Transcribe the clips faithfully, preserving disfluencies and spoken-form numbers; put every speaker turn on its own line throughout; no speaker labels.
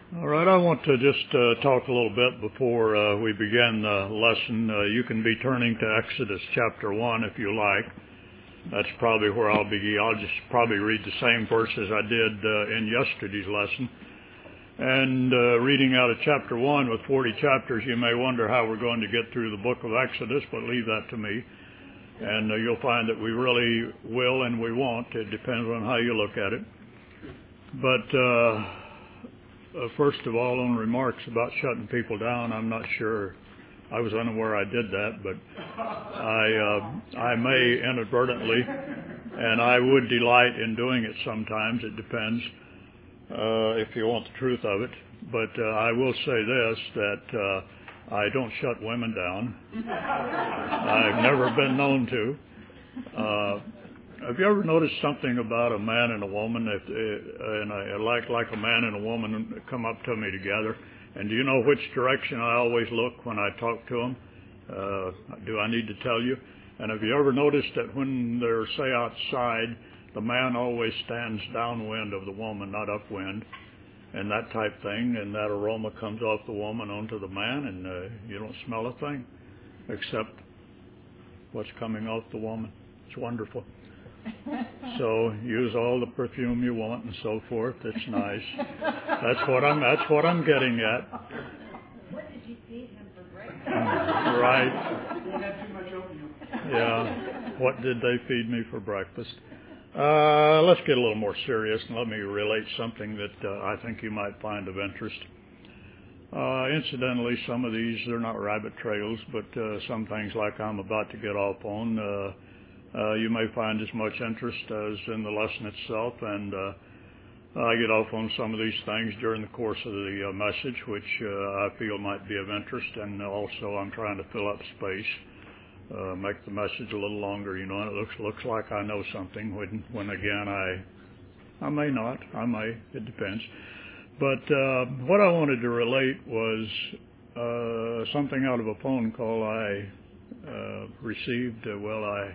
All right, I want to just uh, talk a little bit before uh, we begin the lesson. Uh, you can be turning to Exodus chapter one if you like. That's probably where I'll be. I'll just probably read the same verses I did uh, in yesterday's lesson. And uh, reading out of chapter one with forty chapters, you may wonder how we're going to get through the book of Exodus, but leave that to me. And uh, you'll find that we really will and we won't. It depends on how you look at it. But uh, uh, first of all, on remarks about shutting people down, I'm not sure. I was unaware I did that, but I uh, I may inadvertently, and I would delight in doing it sometimes. It depends uh, if you want the truth of it. But uh, I will say this, that uh, I don't shut women down. I've never been known to. Uh, have you ever noticed something about a man and a woman? If uh, and I like like a man and a woman come up to me together, and do you know which direction I always look when I talk to them? Uh, do I need to tell you? And have you ever noticed that when they're, say, outside, the man always stands downwind of the woman, not upwind, and that type thing, and that aroma comes off the woman onto the man, and uh, you don't smell a thing except what's coming off the woman. It's wonderful. So use all the perfume you want and so forth. It's nice. That's what I'm. That's what I'm getting at.
What did you feed him for breakfast?
Right.
Don't have too much oatmeal.
Yeah. What did they feed me for breakfast? Uh, let's get a little more serious and let me relate something that uh, I think you might find of interest. Uh, incidentally, some of these, they're not rabbit trails, but uh, some things like I'm about to get off on, uh, uh, you may find as much interest as in the lesson itself, and uh, I get off on some of these things during the course of the uh, message, which uh, I feel might be of interest, and also I'm trying to fill up space, uh, make the message a little longer, you know, and it looks looks like I know something, when, when again, I, I may not, I may, it depends. But uh, what I wanted to relate was uh, something out of a phone call I uh, received. Uh, well, I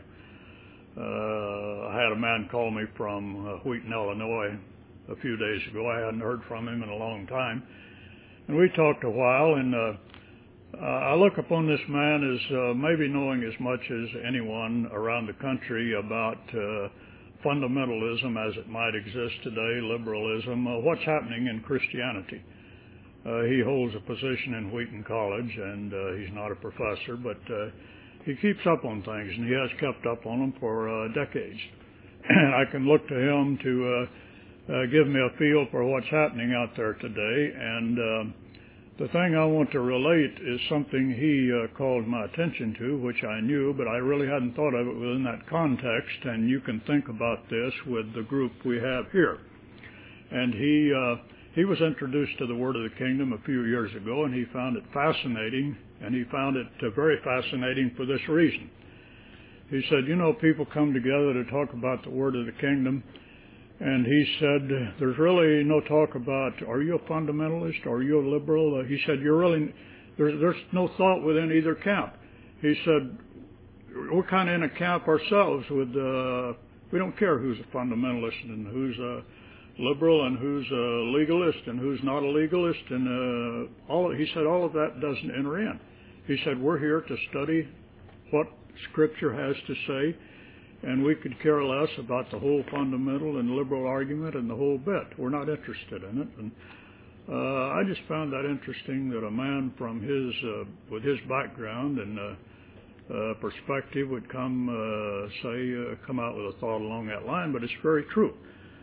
uh, I had a man call me from uh, Wheaton, Illinois, a few days ago. I hadn't heard from him in a long time, and we talked a while. And uh, uh, I look upon this man as uh, maybe knowing as much as anyone around the country about Uh, fundamentalism as it might exist today, liberalism, uh, what's happening in Christianity. Uh, he holds a position in Wheaton College, and uh, he's not a professor, but uh, he keeps up on things, and he has kept up on them for uh, decades. And I can look to him to uh, uh, give me a feel for what's happening out there today, and uh, the thing I want to relate is something he uh, called my attention to, which I knew, but I really hadn't thought of it within that context, and you can think about this with the group we have here. And he uh, he was introduced to the Word of the Kingdom a few years ago, and he found it fascinating, and he found it uh, very fascinating for this reason. He said, you know, people come together to talk about the Word of the Kingdom, and he said, there's really no talk about, are you a fundamentalist? Are you a liberal? Uh, he said, you're really, there's, there's no thought within either camp. He said, we're kind of in a camp ourselves with, uh, we don't care who's a fundamentalist and who's a liberal and who's a legalist and who's not a legalist. And uh, all, he said, all of that doesn't enter in. He said, we're here to study what Scripture has to say, and we could care less about the whole fundamental and liberal argument and the whole bit. We're not interested in it. And uh, I just found that interesting that a man from his, uh, with his background and uh, uh, perspective would come, uh, say, uh, come out with a thought along that line. But it's very true.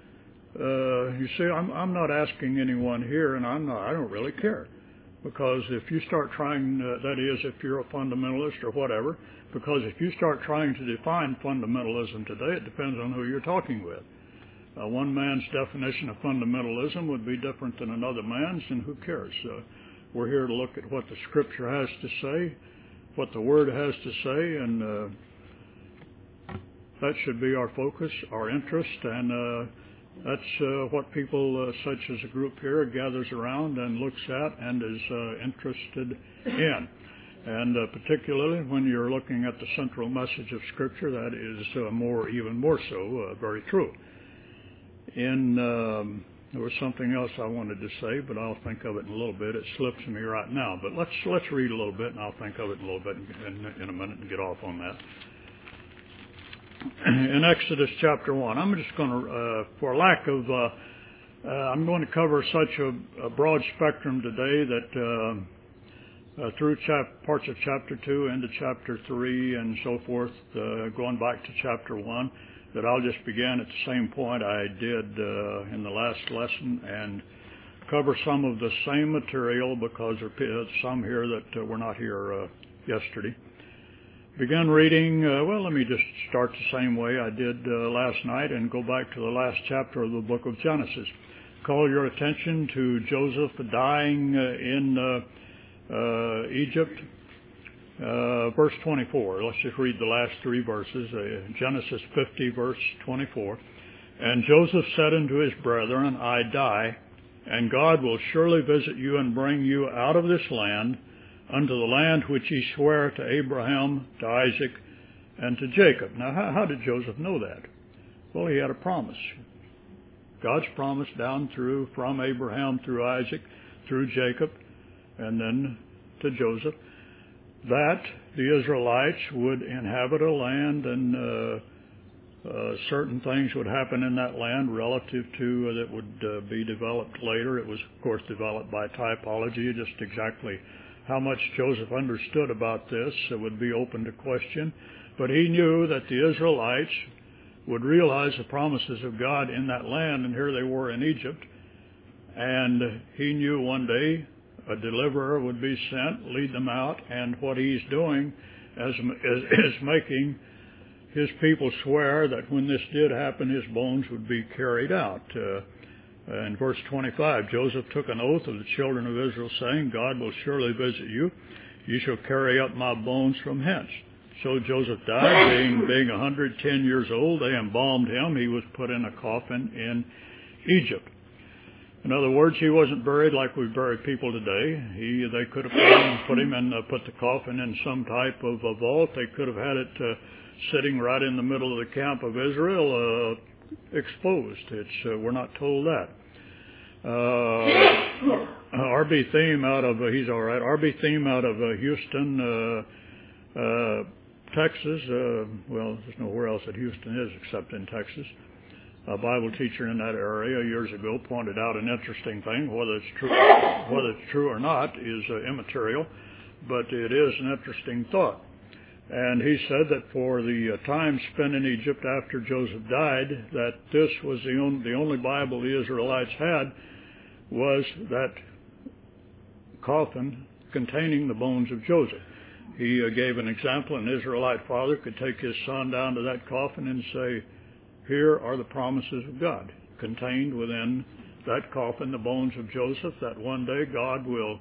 Uh, you see, I'm, I'm not asking anyone here, and I'm not, I don't really care. Because if you start trying, uh, that is, if you're a fundamentalist or whatever, because if you start trying to define fundamentalism today, it depends on who you're talking with. Uh, one man's definition of fundamentalism would be different than another man's, and who cares? Uh, we're here to look at what the Scripture has to say, what the Word has to say, and uh, that should be our focus, our interest, and uh, that's uh, what people uh, such as a group here gathers around and looks at and is uh, interested in. And uh, particularly when you're looking at the central message of Scripture, that is uh, more, even more so, uh, very true. In um, there was something else I wanted to say, but I'll think of it in a little bit. It slips me right now. But let's let's read a little bit, and I'll think of it in a little bit in, in a minute and get off on that. In Exodus chapter one, I'm just going to, uh, for lack of, uh, uh, I'm going to cover such a, a broad spectrum today that uh, uh, through chap- parts of chapter two into chapter three and so forth, uh, going back to chapter one, that I'll just begin at the same point I did uh, in the last lesson and cover some of the same material because there are some here that uh, were not here uh, yesterday. Begin reading, uh, well, let me just start the same way I did uh, last night and go back to the last chapter of the book of Genesis. Call your attention to Joseph dying uh, in uh, uh, Egypt. Uh, verse twenty-four. Let's just read the last three verses. Uh, Genesis fifty, verse twenty-four. And Joseph said unto his brethren, I die, and God will surely visit you and bring you out of this land unto the land which he sware to Abraham, to Isaac, and to Jacob. Now, how, how did Joseph know that? Well, he had a promise. God's promise down through, from Abraham through Isaac, through Jacob, and then to Joseph, that the Israelites would inhabit a land and uh, uh, certain things would happen in that land relative to uh, that would uh, be developed later. It was, of course, developed by typology. Just exactly how much Joseph understood about this uh, would be open to question. But he knew that the Israelites would realize the promises of God in that land, and here they were in Egypt. And he knew one day a deliverer would be sent, lead them out, and what he's doing is, is, is making his people swear that when this did happen, his bones would be carried out. Uh, in verse twenty-five, Joseph took an oath of the children of Israel, saying, God will surely visit you. You shall carry up my bones from hence. So Joseph died, being, being one hundred ten years old. They embalmed him. He was put in a coffin in Egypt. In other words, he wasn't buried like we bury people today. He, they could have put him, put him and uh, put the coffin in some type of a vault. They could have had it uh, sitting right in the middle of the camp of Israel, uh, exposed. It's uh, we're not told that. Uh, R B Theme out of uh, he's all right. R B Theme out of uh, Houston, uh, uh, Texas. Uh, well, there's nowhere else that Houston is except in Texas. A Bible teacher in that area years ago pointed out an interesting thing. Whether it's true, whether it's true or not is uh, immaterial, but it is an interesting thought. And he said that for the uh, time spent in Egypt after Joseph died, that this was the only, the only Bible the Israelites had was that coffin containing the bones of Joseph. He uh, gave an example. An Israelite father could take his son down to that coffin and say, here are the promises of God contained within that coffin, the bones of Joseph, that one day God will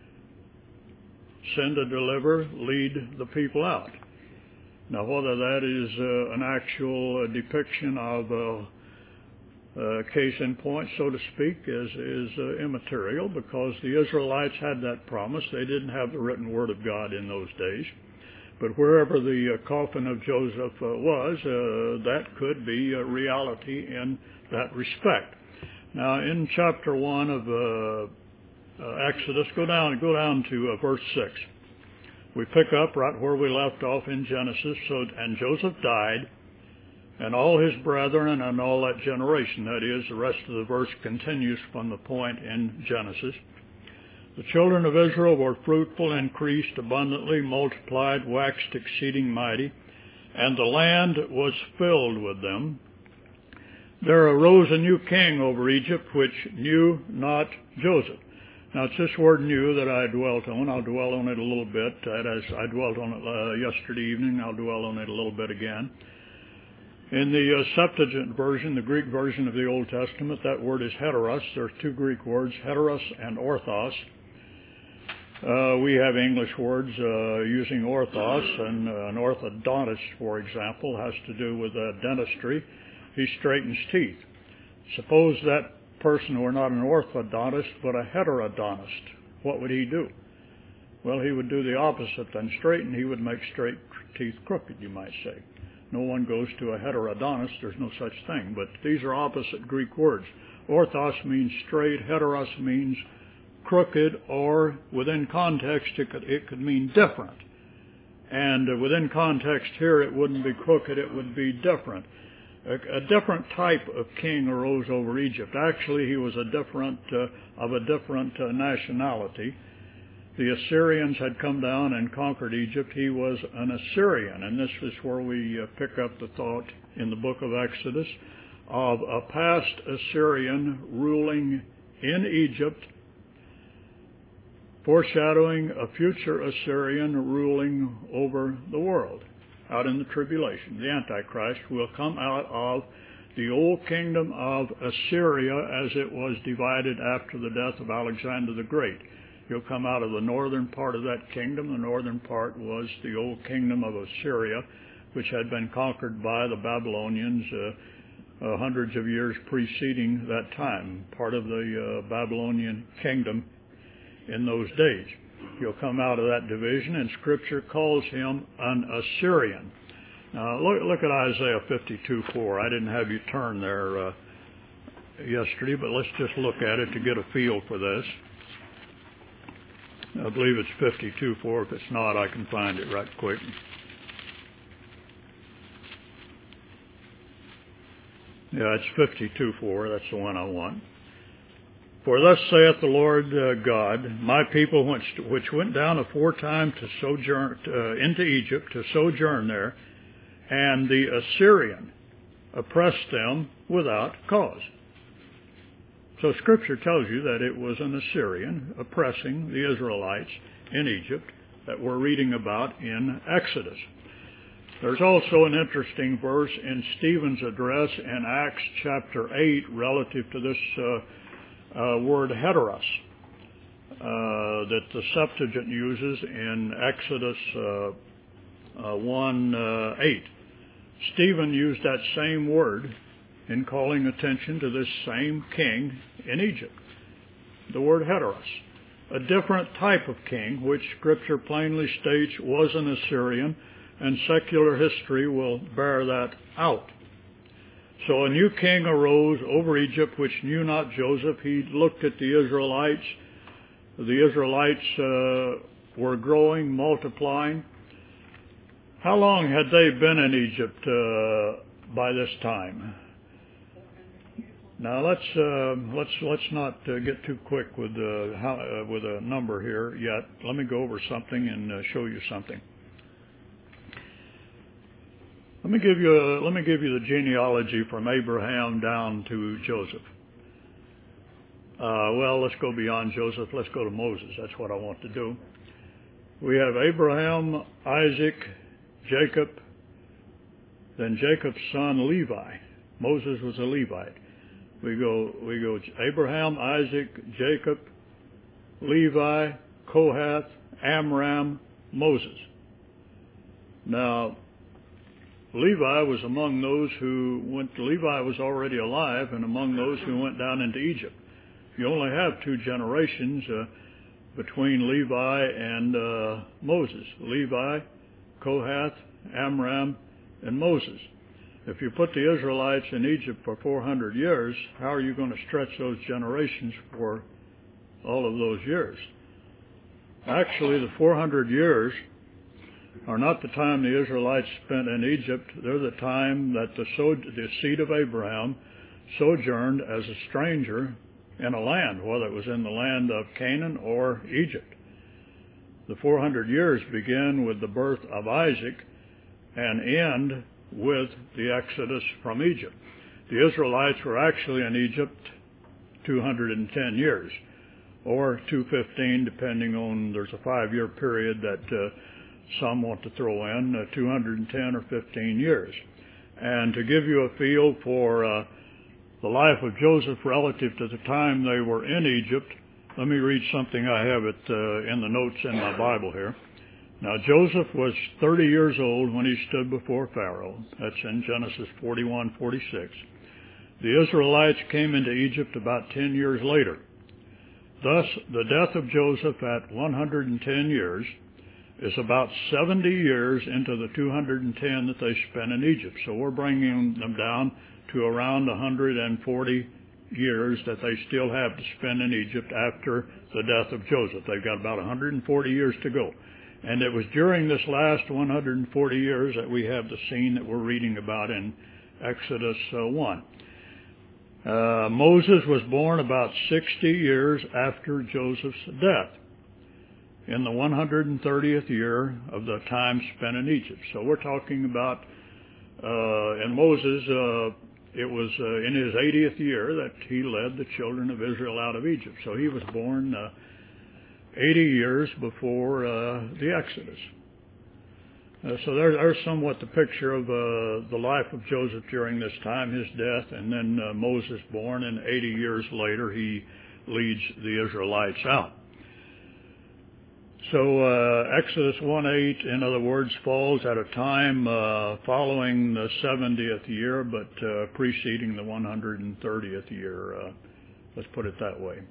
send a deliverer, lead the people out. Now, whether that is uh, an actual uh, depiction of a, a case in point, so to speak, is, is uh, immaterial, because the Israelites had that promise. They didn't have the written word of God in those days. But wherever the uh, coffin of Joseph uh, was, uh, that could be a reality in that respect. Now, in chapter one of uh, uh, Exodus, go down, go down to uh, verse six. We pick up right where we left off in Genesis. So, and Joseph died, and all his brethren and all that generation. That is, the rest of the verse continues from the point in Genesis. The children of Israel were fruitful, increased abundantly, multiplied, waxed exceeding mighty, and the land was filled with them. There arose a new king over Egypt, which knew not Joseph. Now, it's this word knew that I dwelt on. I'll dwell on it a little bit. As I dwelt on it uh, yesterday evening, I'll dwell on it a little bit again. In the uh, Septuagint version, the Greek version of the Old Testament, that word is heteros. There's two Greek words, heteros and orthos. Uh, we have English words uh, using orthos, and uh, an orthodontist, for example, has to do with uh, dentistry. He straightens teeth. Suppose that person were not an orthodontist, but a heterodontist. What would he do? Well, he would do the opposite than straighten. He would make straight teeth crooked, you might say. No one goes to a heterodontist. There's no such thing. But these are opposite Greek words. Orthos means straight. Heteros means crooked, or within context it could, it could mean different. And uh, within context here it wouldn't be crooked, it would be different. A, a different type of king arose over Egypt. Actually, he was a different uh, of a different uh, nationality. The Assyrians had come down and conquered Egypt. He was an Assyrian, and this is where we uh, pick up the thought in the book of Exodus of a past Assyrian ruling in Egypt, foreshadowing a future Assyrian ruling over the world out in the tribulation. The Antichrist will come out of the old kingdom of Assyria as it was divided after the death of Alexander the Great. He'll come out of the northern part of that kingdom. The northern part was the old kingdom of Assyria, which had been conquered by the Babylonians uh, uh, hundreds of years preceding that time, part of the uh, Babylonian kingdom in those days. He'll come out of that division, and Scripture calls him an Assyrian. Now, look, look at Isaiah fifty-two four. I didn't have you turn there uh, yesterday, but let's just look at it to get a feel for this. I believe it's fifty-two four. If it's not, I can find it right quick. Yeah, it's fifty-two four. That's the one I want. For thus saith the Lord uh, God, my people which, which went down aforetime to sojourn uh, into Egypt, to sojourn there, and the Assyrian oppressed them without cause. So Scripture tells you that it was an Assyrian oppressing the Israelites in Egypt that we're reading about in Exodus. There's also an interesting verse in Stephen's address in Acts chapter eight relative to this uh, Uh, word heteros uh, that the Septuagint uses in Exodus uh, uh, one eight. Stephen used that same word in calling attention to this same king in Egypt, the word heteros, a different type of king, which Scripture plainly states was an Assyrian, and secular history will bear that out. So a new king arose over Egypt, which knew not Joseph. He looked at the Israelites. The Israelites uh, were growing, multiplying. How long had they been in Egypt uh, by this time? Now let's uh, let's let's not uh, get too quick with uh, how, uh, with a number here yet. Let me go over something and uh, show you something. Let me give you a, let me give you the genealogy from Abraham down to Joseph. Uh, well, let's go beyond Joseph. Let's go to Moses. That's what I want to do. We have Abraham, Isaac, Jacob, then Jacob's son Levi. Moses was a Levite. We go we go Abraham, Isaac, Jacob, Levi, Kohath, Amram, Moses. Now, Levi was among those who went, Levi was already alive and among those who went down into Egypt. You only have two generations uh, between Levi and uh, Moses. Levi, Kohath, Amram, and Moses. If you put the Israelites in Egypt for four hundred years, how are you going to stretch those generations for all of those years? Actually, the four hundred years are not the time the Israelites spent in Egypt. They're the time that the, so, the seed of Abraham sojourned as a stranger in a land, whether it was in the land of Canaan or Egypt. The four hundred years begin with the birth of Isaac and end with the Exodus from Egypt. The Israelites were actually in Egypt two hundred ten years, or two hundred fifteen, depending on, there's a five-year period that uh, some want to throw in, uh, two hundred ten or fifteen years. And to give you a feel for uh, the life of Joseph relative to the time they were in Egypt, let me read something. I have it uh, in the notes in my Bible here. Now, Joseph was thirty years old when he stood before Pharaoh. That's in Genesis forty-one forty-six. The Israelites came into Egypt about ten years later. Thus, the death of Joseph at one hundred ten years is about seventy years into the two hundred ten that they spent in Egypt. So we're bringing them down to around one hundred forty years that they still have to spend in Egypt after the death of Joseph. They've got about one hundred forty years to go. And it was during this last one hundred forty years that we have the scene that we're reading about in Exodus uh, one. Uh, Moses was born about sixty years after Joseph's death, in the one hundred thirtieth year of the time spent in Egypt. So we're talking about, uh, and Moses, uh, it was uh, in his eightieth year that he led the children of Israel out of Egypt. So he was born uh, eighty years before uh, the Exodus. Uh, so there, there's somewhat the picture of uh, the life of Joseph during this time, his death, and then uh, Moses born, and eighty years later he leads the Israelites out. So uh, Exodus one eight, in other words, falls at a time uh, following the seventieth year, but uh, preceding the one hundred thirtieth year. Uh, let's put it that way,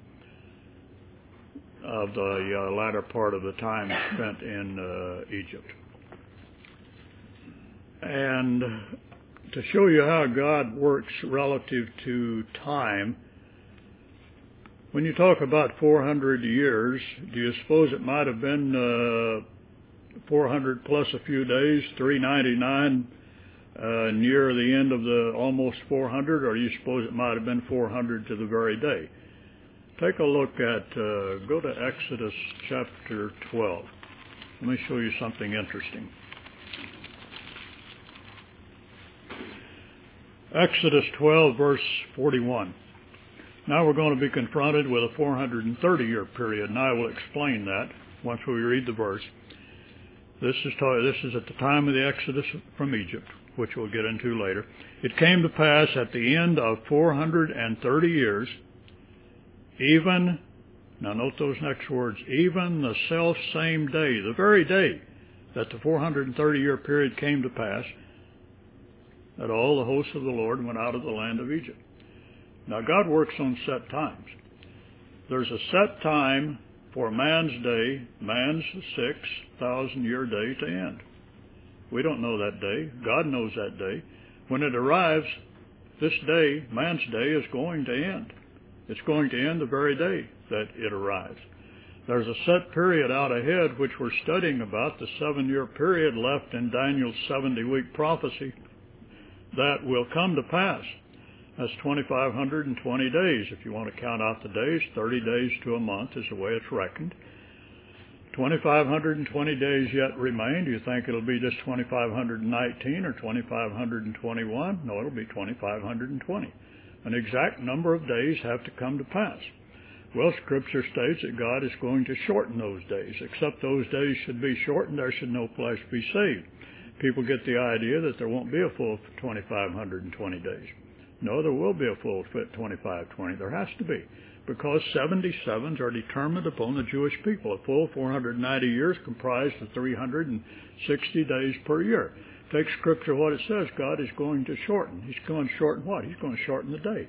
of the uh, latter part of the time spent in uh, Egypt. And to show you how God works relative to time, when you talk about four hundred years, do you suppose it might have been uh, four hundred plus a few days, three ninety-nine, uh, near the end of the almost four hundred, or do you suppose it might have been four hundred to the very day? Take a look at, uh, go to Exodus chapter twelve. Let me show you something interesting. Exodus twelve, verse forty-one. Now we're going to be confronted with a four hundred thirty year period, and I will explain that once we read the verse. This is, this is at the time of the Exodus from Egypt, which we'll get into later. It came to pass at the end of four hundred thirty years, even, now note those next words, even the self same day, the very day that the four hundred thirty year period came to pass, that all the hosts of the Lord went out of the land of Egypt. Now God works on set times. There's a set time for man's day, man's six thousand year day to end. We don't know that day. God knows that day. When it arrives, this day, man's day, is going to end. It's going to end the very day that it arrives. There's a set period out ahead which we're studying about, the seven year period left in Daniel's seventy week prophecy, that will come to pass. That's two thousand five hundred twenty days. If you want to count out the days, thirty days to a month is the way it's reckoned. two thousand five hundred twenty days yet remain. Do you think it'll be just two thousand five hundred nineteen or two thousand five hundred twenty-one? No, it'll be two thousand five hundred twenty. An exact number of days have to come to pass. Well, Scripture states that God is going to shorten those days. Except those days should be shortened, there should no flesh be saved. People get the idea that there won't be a full two thousand five hundred twenty days. No, there will be a full two thousand five hundred twenty. There has to be, because seventy-sevens are determined upon the Jewish people. A full four hundred ninety years comprised of three hundred sixty days per year. Take Scripture what it says. God is going to shorten. He's going to shorten what? He's going to shorten the day.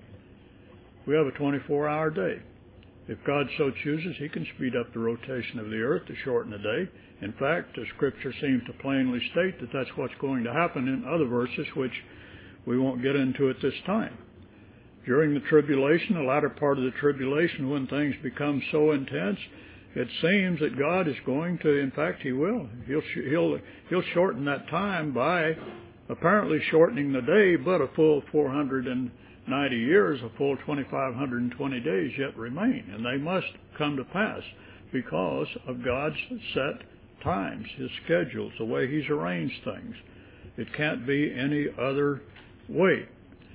We have a twenty-four hour day. If God so chooses, He can speed up the rotation of the earth to shorten the day. In fact, the Scripture seems to plainly state that that's what's going to happen in other verses, which we won't get into at this time. During the tribulation, the latter part of the tribulation, when things become so intense, it seems that God is going to, in fact, He will. He'll, he'll, he'll shorten that time by apparently shortening the day, but a full four hundred ninety years, a full two thousand five hundred twenty days yet remain. And they must come to pass because of God's set times, His schedules, the way He's arranged things. It can't be any other way.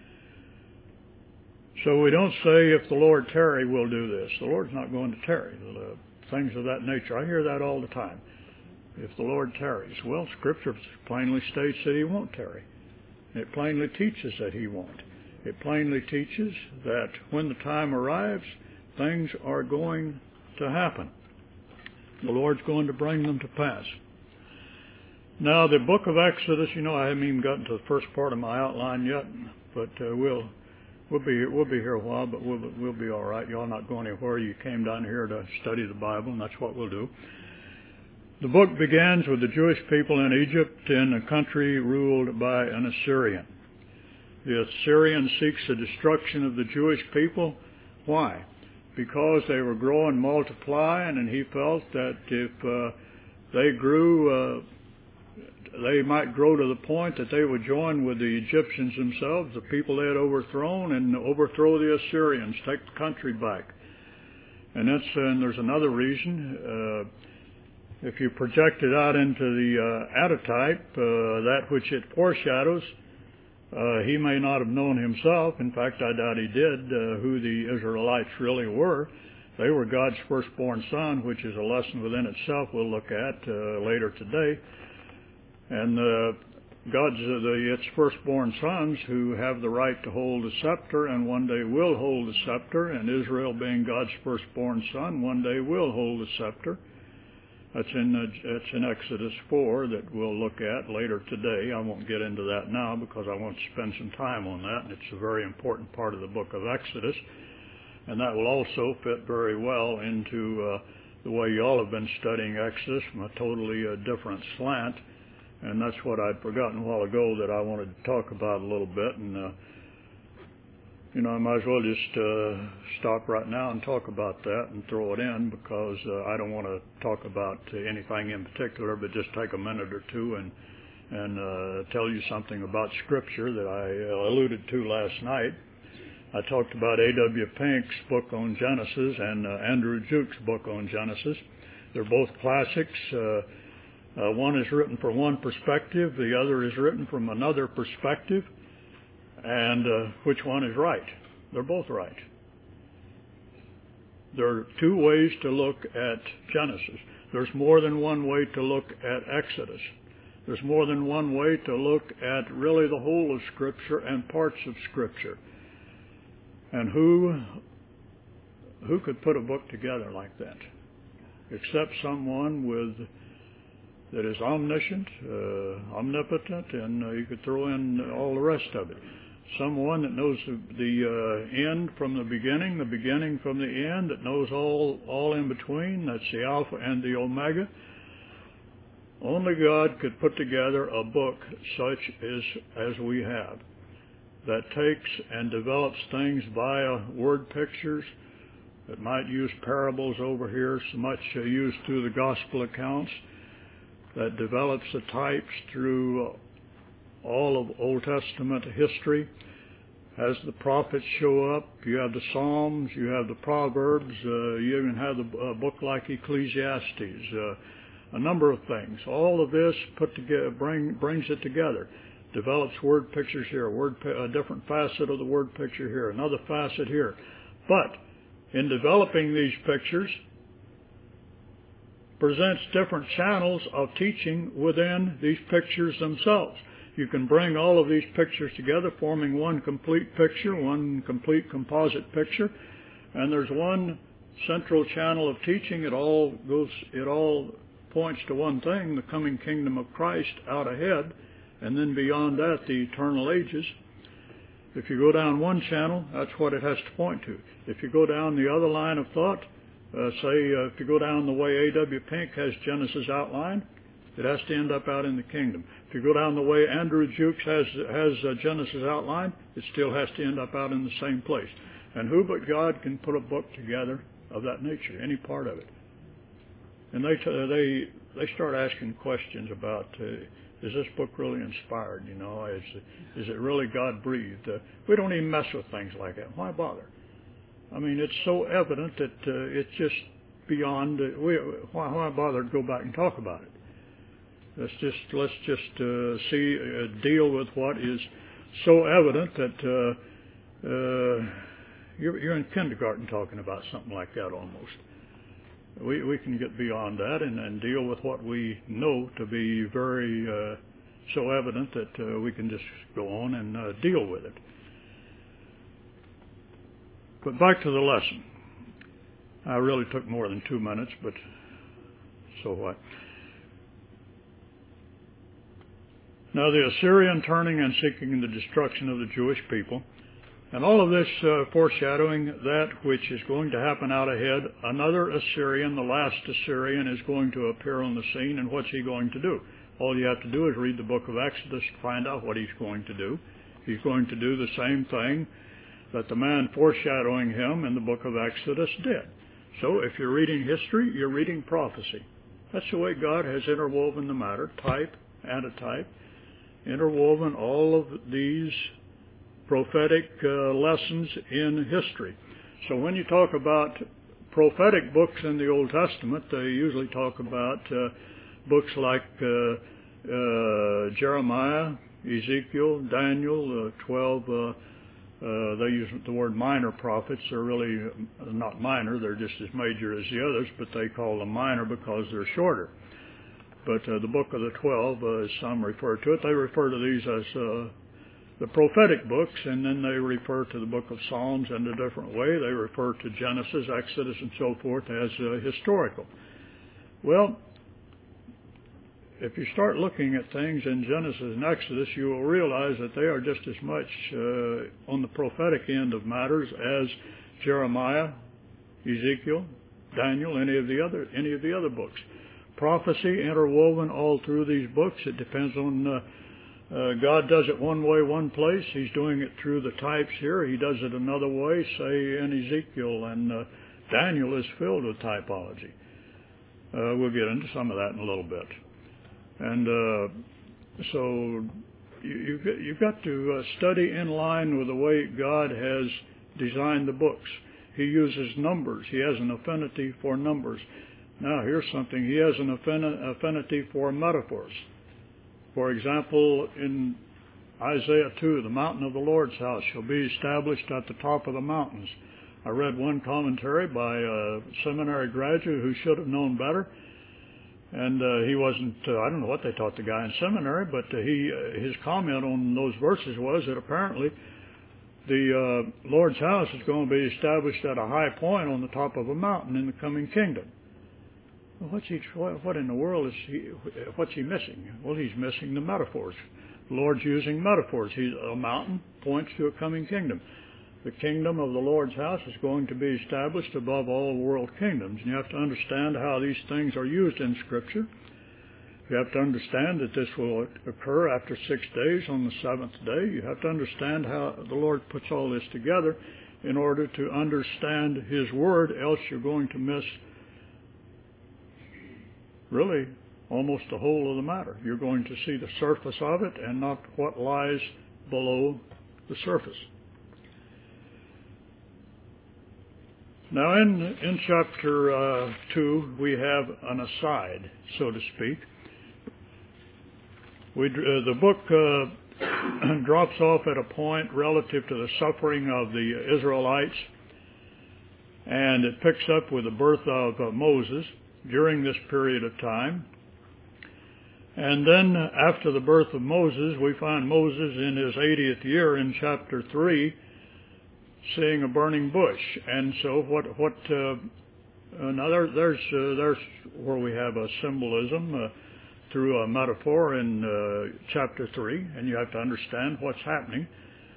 So we don't say, if the Lord tarry, we'll do this. The Lord's not going to tarry. Uh, things of that nature. I hear that all the time. If the Lord tarries. Well, Scripture plainly states that He won't tarry. It plainly teaches that He won't. It plainly teaches that when the time arrives, things are going to happen. The Lord's going to bring them to pass. Now, the book of Exodus, you know, I haven't even gotten to the first part of my outline yet, but uh, we'll we'll be we'll be here a while, but we'll we'll be all right. Y'all not going anywhere. You came down here to study the Bible, and that's what we'll do. The book begins with the Jewish people in Egypt in a country ruled by an Assyrian. The Assyrian seeks the destruction of the Jewish people. Why? Because they were growing, multiplying, and he felt that if uh, they grew, uh, they might grow to the point that they would join with the Egyptians themselves, the people they had overthrown, and overthrow the Assyrians, take the country back. And that's and there's another reason. Uh, if you project it out into the uh, archetype, uh, that which it foreshadows, uh, he may not have known himself. In fact, I doubt he did, uh, who the Israelites really were. They were God's firstborn son, which is a lesson within itself we'll look at uh, later today. And uh, God's uh, the its firstborn sons who have the right to hold the scepter, and one day will hold the scepter. And Israel, being God's firstborn son, one day will hold the scepter. That's in uh, that's in Exodus four that we'll look at later today. I won't get into that now because I want to spend some time on that, and it's a very important part of the book of Exodus. And that will also fit very well into uh, the way you all have been studying Exodus from a totally uh, different slant. And that's what I'd forgotten a while ago that I wanted to talk about a little bit. And, uh, you know, I might as well just uh, stop right now and talk about that and throw it in because uh, I don't want to talk about uh, anything in particular, but just take a minute or two and, and uh, tell you something about Scripture that I uh, alluded to last night. I talked about A W Pink's book on Genesis and uh, Andrew Jukes' book on Genesis. They're both classics. Uh, Uh, one is written from one perspective, the other is written from another perspective, and uh, which one is right? They're both right. There are two ways to look at Genesis. There's more than one way to look at Exodus. There's more than one way to look at really the whole of Scripture and parts of Scripture. And who, who could put a book together like that? Except someone with that is omniscient, uh, omnipotent, and uh, you could throw in all the rest of it. Someone that knows the, the uh, end from the beginning, the beginning from the end, that knows all, all in between. That's the Alpha and the Omega. Only God could put together a book such as, as we have, that takes and develops things via word pictures, that might use parables over here, so much uh, used through the gospel accounts, that develops the types through all of Old Testament history. As the prophets show up, you have the Psalms, you have the Proverbs, uh, you even have a book like Ecclesiastes, uh, a number of things. All of this put together bring, brings it together. Develops word pictures here, word a different facet of the word picture here, another facet here. But in developing these pictures, presents different channels of teaching within these pictures themselves. You can bring all of these pictures together, forming one complete picture, one complete composite picture, and there's one central channel of teaching. It all goes, it all points to one thing: the coming kingdom of Christ out ahead, and then beyond that, the eternal ages. If you go down one channel, that's what it has to point to. If you go down the other line of thought, Uh, say, uh, if you go down the way A W Pink has Genesis outlined, it has to end up out in the kingdom. If you go down the way Andrew Jukes has has uh, Genesis outlined, it still has to end up out in the same place. And who but God can put a book together of that nature, any part of it? And they t- they they start asking questions about, uh, is this book really inspired? You know, is is it really God breathed? Uh, we don't even mess with things like that. Why bother? I mean, it's so evident that uh, it's just beyond. Uh, we, why, why bother to go back and talk about it? Let's just let's just uh, see uh, deal with what is so evident that uh, uh, you're, you're in kindergarten talking about something like that almost. We we can get beyond that and, and deal with what we know to be very uh, so evident that uh, we can just go on and uh, deal with it. But back to the lesson. I really took more than two minutes, but so what? Now the Assyrian turning and seeking the destruction of the Jewish people, and all of this uh, foreshadowing that which is going to happen out ahead. Another Assyrian, the last Assyrian, is going to appear on the scene, and what's he going to do? All you have to do is read the book of Exodus to find out what he's going to do. He's going to do the same thing that the man foreshadowing him in the book of Exodus did. So if you're reading history, you're reading prophecy. That's the way God has interwoven the matter, type, antitype, interwoven all of these prophetic uh, lessons in history. So when you talk about prophetic books in the Old Testament, they usually talk about uh, books like uh, uh, Jeremiah, Ezekiel, Daniel, uh, twelve. Uh, uh, they use the word minor prophets. They're really not minor. They're just as major as the others, but they call them minor because they're shorter. But uh, the book of the twelve, uh, as some refer to it, they refer to these as uh, the prophetic books, and then they refer to the book of Psalms in a different way. They refer to Genesis, Exodus, and so forth as uh, historical. Well, if you start looking at things in Genesis and Exodus, you will realize that they are just as much uh, on the prophetic end of matters as Jeremiah, Ezekiel, Daniel, any of the other any of the other books. Prophecy interwoven all through these books. It depends on uh, uh, God does it one way, one place. He's doing it through the types here. He does it another way, say in Ezekiel, and uh, Daniel is filled with typology. Uh, we'll get into some of that in a little bit. And uh, so you, you've, you've got to uh, study in line with the way God has designed the books. He uses numbers. He has an affinity for numbers. Now, here's something. He has an affinity for metaphors. For example, in Isaiah two, the mountain of the Lord's house shall be established at the top of the mountains. I read one commentary by a seminary graduate who should have known better. And uh, he wasn't, uh, I don't know what they taught the guy in seminary, but uh, he, uh, his comment on those verses was that apparently the uh, Lord's house is going to be established at a high point on the top of a mountain in the coming kingdom. Well, what's he, what in the world is he, what's he missing? Well, he's missing the metaphors. The Lord's using metaphors. He's, a mountain points to a coming kingdom. The kingdom of the Lord's house is going to be established above all world kingdoms. And you have to understand how these things are used in Scripture. You have to understand that this will occur after six days on the seventh day. You have to understand how the Lord puts all this together in order to understand His Word, else you're going to miss really almost the whole of the matter. You're going to see the surface of it and not what lies below the surface. Now, in, in chapter uh, two, we have an aside, so to speak. We, uh, the book uh, drops off at a point relative to the suffering of the Israelites, and it picks up with the birth of uh, Moses during this period of time. And then after the birth of Moses, we find Moses in his eightieth year in chapter three, seeing a burning bush. And so what, what, uh, uh, now there, there's, uh, there's where we have a symbolism uh, through a metaphor in uh, chapter three, and you have to understand what's happening.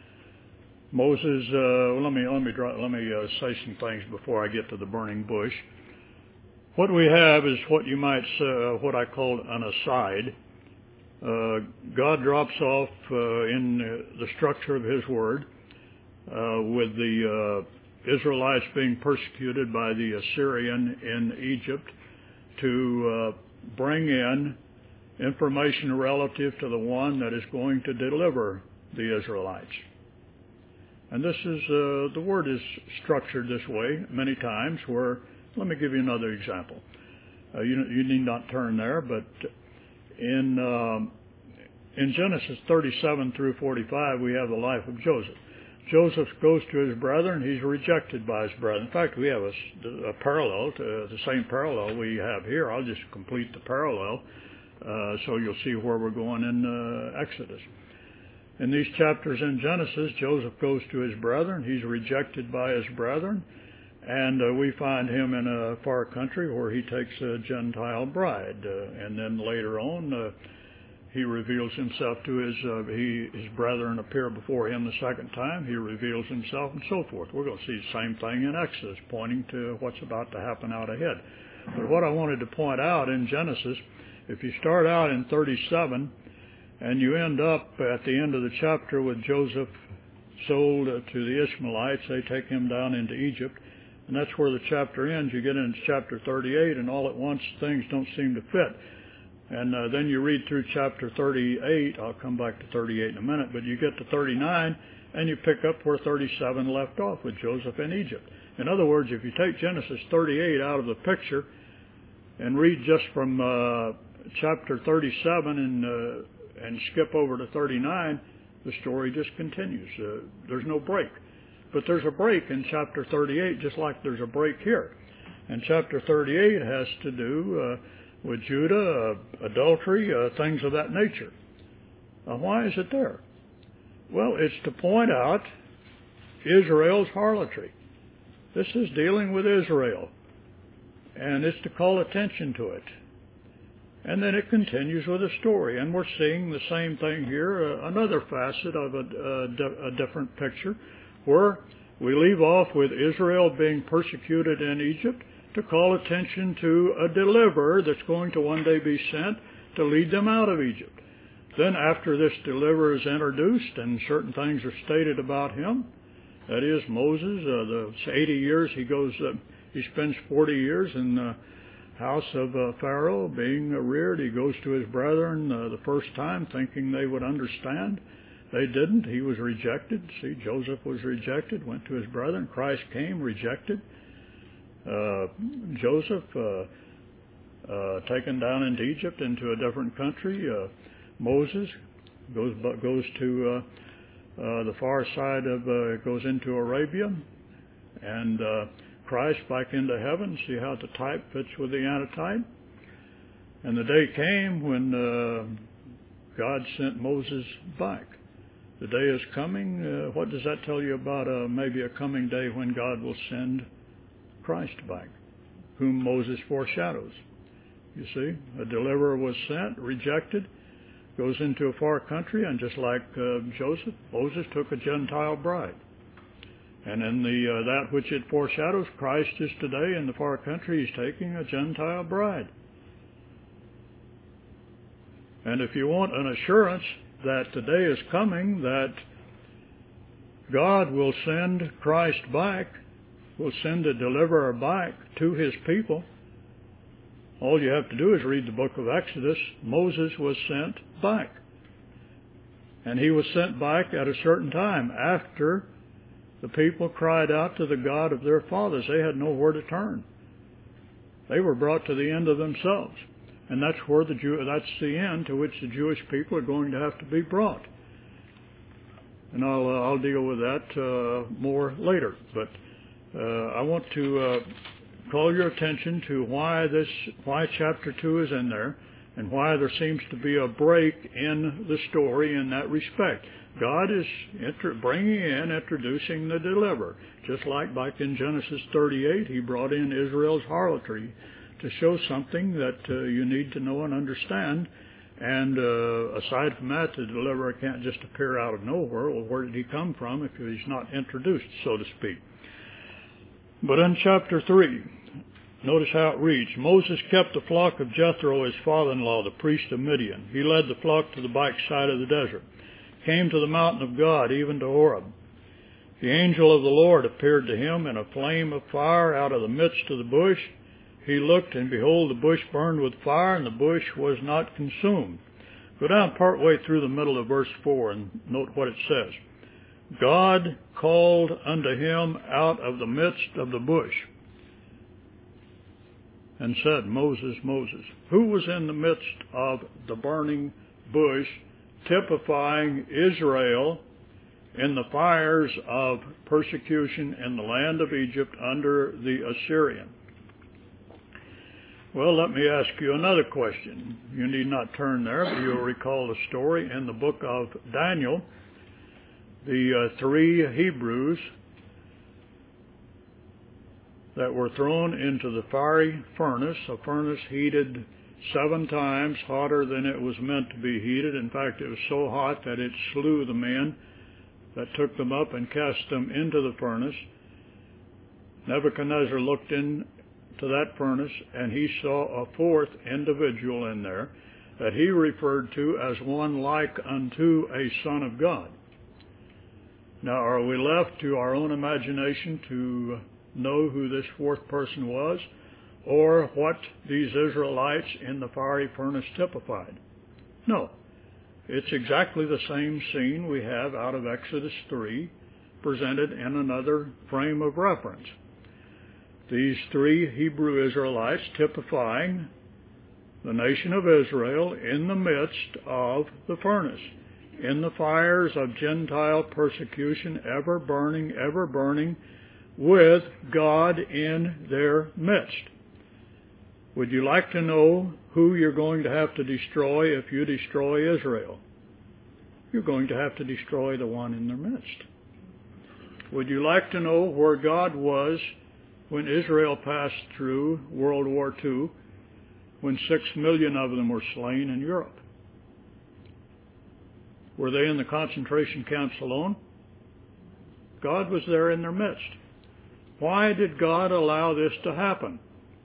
Moses, uh, well, let me, let me, draw, let me uh, say some things before I get to the burning bush. What we have is what you might say, uh, what I call an aside. Uh, God drops off uh, in uh, the structure of His Word, Uh, with the uh, Israelites being persecuted by the Assyrian in Egypt, to uh, bring in information relative to the one that is going to deliver the Israelites. And this is, uh, the word is structured this way many times where, let me give you another example. Uh, you, you need not turn there, but in, um, in Genesis thirty-seven through forty-five, we have the life of Joseph. Joseph goes to his brethren. He's rejected by his brethren. In fact, we have a, a parallel, to, uh, the same parallel we have here. I'll just complete the parallel uh, so you'll see where we're going in uh, Exodus. In these chapters in Genesis, Joseph goes to his brethren. He's rejected by his brethren. And uh, we find him in a far country where he takes a Gentile bride. Uh, and then later on, uh, he reveals himself to his, uh, he, his brethren appear before him the second time. He reveals himself and so forth. We're going to see the same thing in Exodus, pointing to what's about to happen out ahead. But what I wanted to point out in Genesis, if you start out in thirty-seven And you end up at the end of the chapter with Joseph sold to the Ishmaelites. They take him down into Egypt. And that's where the chapter ends. You get into chapter thirty-eight, and all at once things don't seem to fit. And uh, then you read through chapter thirty-eight. I'll come back to thirty-eight in a minute. But you get to thirty-nine, and you pick up where thirty-seven left off with Joseph in Egypt. In other words, if you take Genesis thirty-eight out of the picture and read just from uh, chapter thirty-seven and uh, and skip over to thirty-nine, the story just continues. Uh, there's no break. But there's a break in chapter thirty-eight, just like there's a break here. And chapter thirty-eight has to do uh, with Judah, uh, adultery, uh, things of that nature. Uh, why is it there? Well, it's to point out Israel's harlotry. This is dealing with Israel, and it's to call attention to it. And then it continues with a story, and we're seeing the same thing here, uh, another facet of a, a, a different picture, where we leave off with Israel being persecuted in Egypt to call attention to a deliverer that's going to one day be sent to lead them out of Egypt. Then after this deliverer is introduced and certain things are stated about him, that is Moses, uh, the eighty years he goes, uh, he spends forty years in the house of uh, Pharaoh being uh, reared. He goes to his brethren uh, the first time thinking they would understand. They didn't. He was rejected. See, Joseph was rejected, went to his brethren. Christ came, rejected. Uh, Joseph, uh, uh, taken down into Egypt, into a different country. Uh, Moses goes goes to uh, uh, the far side of, uh, goes into Arabia. And uh, Christ back into heaven. See how the type fits with the antitype. And the day came when uh, God sent Moses back. The day is coming. Uh, what does that tell you about uh, maybe a coming day when God will send Christ back, whom Moses foreshadows? You see, a deliverer was sent, rejected, goes into a far country, and just like uh, Joseph, Moses took a Gentile bride. And in the uh, that which it foreshadows, Christ is today in the far country. He's taking a Gentile bride. And if you want an assurance that the day is coming that God will send Christ back, will send a deliverer back to his people, all you have to do is read the book of Exodus. Moses was sent back. And he was sent back at a certain time after the people cried out to the God of their fathers. They had nowhere to turn. They were brought to the end of themselves. And that's where the Jew, that's the end to which the Jewish people are going to have to be brought. And I'll uh, I'll deal with that uh, more later. But uh, I want to uh, call your attention to why this why chapter two is in there, and why there seems to be a break in the story in that respect. God is inter- bringing in, introducing the deliverer, just like back in Genesis thirty-eight, he brought in Israel's harlotry to show something that uh, you need to know and understand. And uh, aside from that, the deliverer can't just appear out of nowhere. Well, where did he come from if he's not introduced, so to speak? But in chapter three, notice how it reads, Moses kept the flock of Jethro, his father-in-law, the priest of Midian. He led the flock to the backside of the desert, came to the mountain of God, even to Horeb. The angel of the Lord appeared to him in a flame of fire out of the midst of the bush. He looked, and behold, the bush burned with fire, and the bush was not consumed. Go down part way through the middle of verse four and note what it says. God called unto him out of the midst of the bush and said, Moses, Moses. Who was in the midst of the burning bush, typifying Israel in the fires of persecution in the land of Egypt under the Assyrian? Well, let me ask you another question. You need not turn there, but you'll recall the story in the book of Daniel. The uh, three Hebrews that were thrown into the fiery furnace, a furnace heated seven times hotter than it was meant to be heated. In fact, it was so hot that it slew the men that took them up and cast them into the furnace. Nebuchadnezzar looked into that furnace, and he saw a fourth individual in there. that he referred to as one like unto a Son of God. Now, are we left to our own imagination to know who this fourth person was, or what these Israelites in the fiery furnace typified? No. It's exactly the same scene we have out of Exodus three, presented in another frame of reference. These three Hebrew Israelites typifying the nation of Israel in the midst of the furnace, in the fires of Gentile persecution, ever burning, ever burning, with God in their midst. Would you like to know who you're going to have to destroy if you destroy Israel? You're going to have to destroy the one in their midst. Would you like to know where God was when Israel passed through World War Two, when six million of them were slain in Europe? Were they in the concentration camps alone? God was there in their midst. Why did God allow this to happen?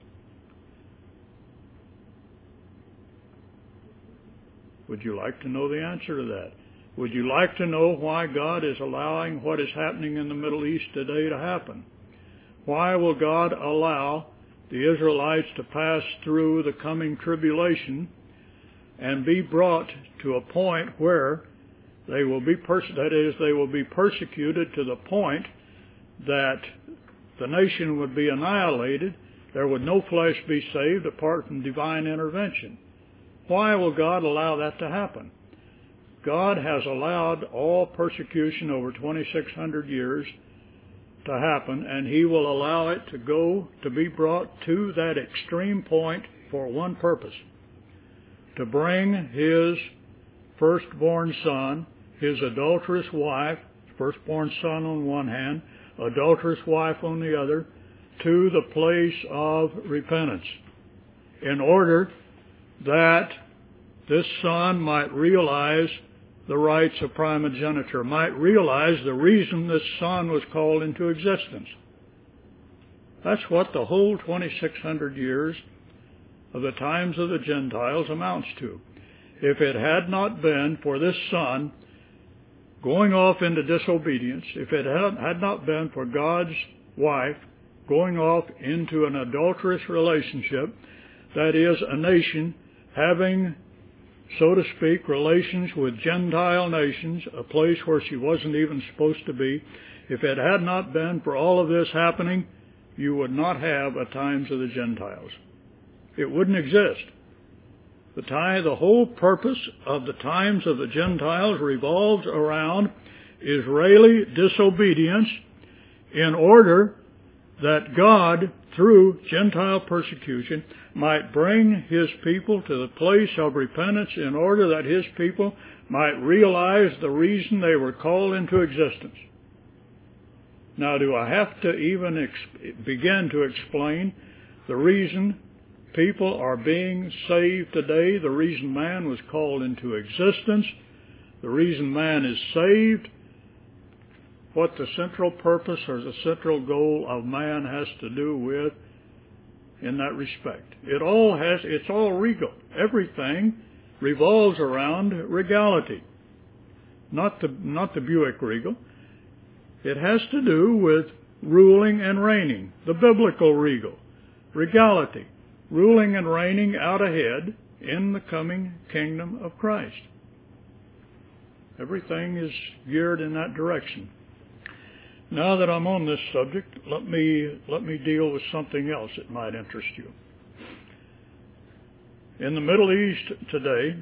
Would you like to know the answer to that? Would you like to know why God is allowing what is happening in the Middle East today to happen? Why will God allow the Israelites to pass through the coming tribulation and be brought to a point where they will be pers- that is, they will be persecuted to the point that the nation would be annihilated? There would no flesh be saved apart from divine intervention. Why will God allow that to happen? God has allowed all persecution over twenty-six hundred years to happen, and he will allow it to go to be brought to that extreme point for one purpose: to bring his firstborn son, his adulterous wife, firstborn son on one hand, adulterous wife on the other, to the place of repentance, in order that this son might realize the rights of primogeniture, might realize the reason this son was called into existence. That's what the whole twenty-six hundred years of the times of the Gentiles amounts to. If it had not been for this son going off into disobedience, if it had not been for God's wife going off into an adulterous relationship, that is, a nation having, so to speak, relations with Gentile nations, a place where she wasn't even supposed to be, if it had not been for all of this happening, you would not have a times of the Gentiles. It wouldn't exist. The, time, the whole purpose of the times of the Gentiles revolves around Israeli disobedience in order that God, through Gentile persecution, might bring his people to the place of repentance in order that his people might realize the reason they were called into existence. Now, do I have to even ex- begin to explain the reason people are being saved today, the reason man was called into existence, the reason man is saved, what the central purpose or the central goal of man has to do with in that respect? It all has, it's all regal. Everything revolves around regality. Not the, not the Buick Regal. It has to do with ruling and reigning, the biblical regal, regality, ruling and reigning out ahead in the coming kingdom of Christ. Everything is geared in that direction. Now that I'm on this subject, let me let me deal with something else that might interest you. In the Middle East today,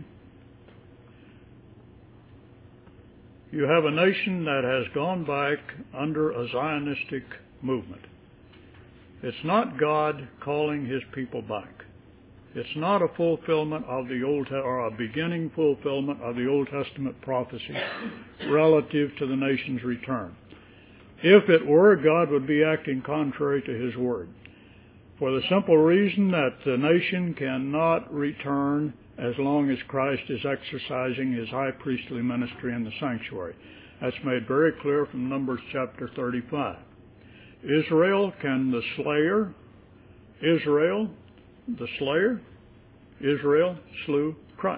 you have a nation that has gone back under a Zionistic movement. It's not God calling his people back. It's not a fulfillment of the Old or a beginning fulfillment of the Old Testament prophecy relative to the nation's return. If it were, God would be acting contrary to his word, for the simple reason that the nation cannot return as long as Christ is exercising his high priestly ministry in the sanctuary. That's made very clear from Numbers chapter thirty-five. Israel, can the slayer, Israel, the slayer, Israel slew Christ.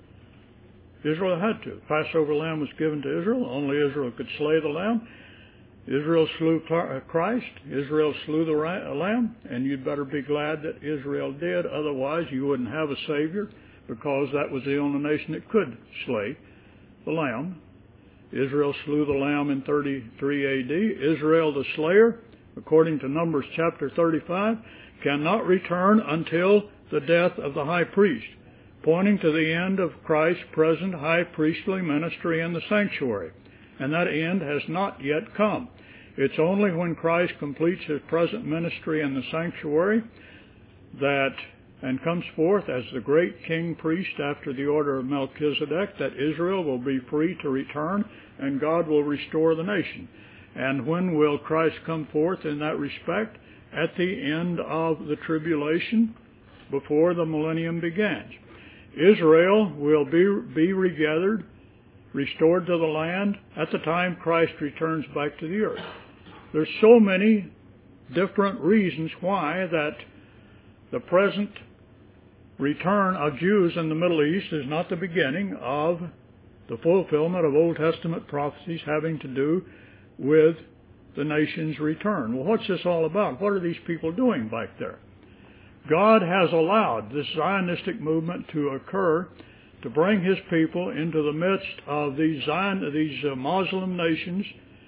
Israel had to. Passover lamb was given to Israel. Only Israel could slay the lamb. Israel slew Christ. Israel slew the lamb. And you'd better be glad that Israel did. Otherwise, you wouldn't have a Savior, because that was the only nation that could slay the lamb. Israel slew the lamb in thirty-three A D. Israel, the slayer, according to Numbers chapter thirty-five, cannot return until the death of the high priest, pointing to the end of Christ's present high priestly ministry in the sanctuary. And that end has not yet come. It's only when Christ completes his present ministry in the sanctuary that and comes forth as the great king priest after the order of Melchizedek that Israel will be free to return and God will restore the nation. And when will Christ come forth in that respect? At the end of the tribulation, before the millennium begins. Israel will be, be regathered, restored to the land at the time Christ returns back to the earth. There's so many different reasons why that the present return of Jews in the Middle East is not the beginning of the fulfillment of Old Testament prophecies having to do with the nation's return. Well, what's this all about? What are these people doing back there? God has allowed this Zionistic movement to occur to bring his people into the midst of these Zion, these uh, Muslim nations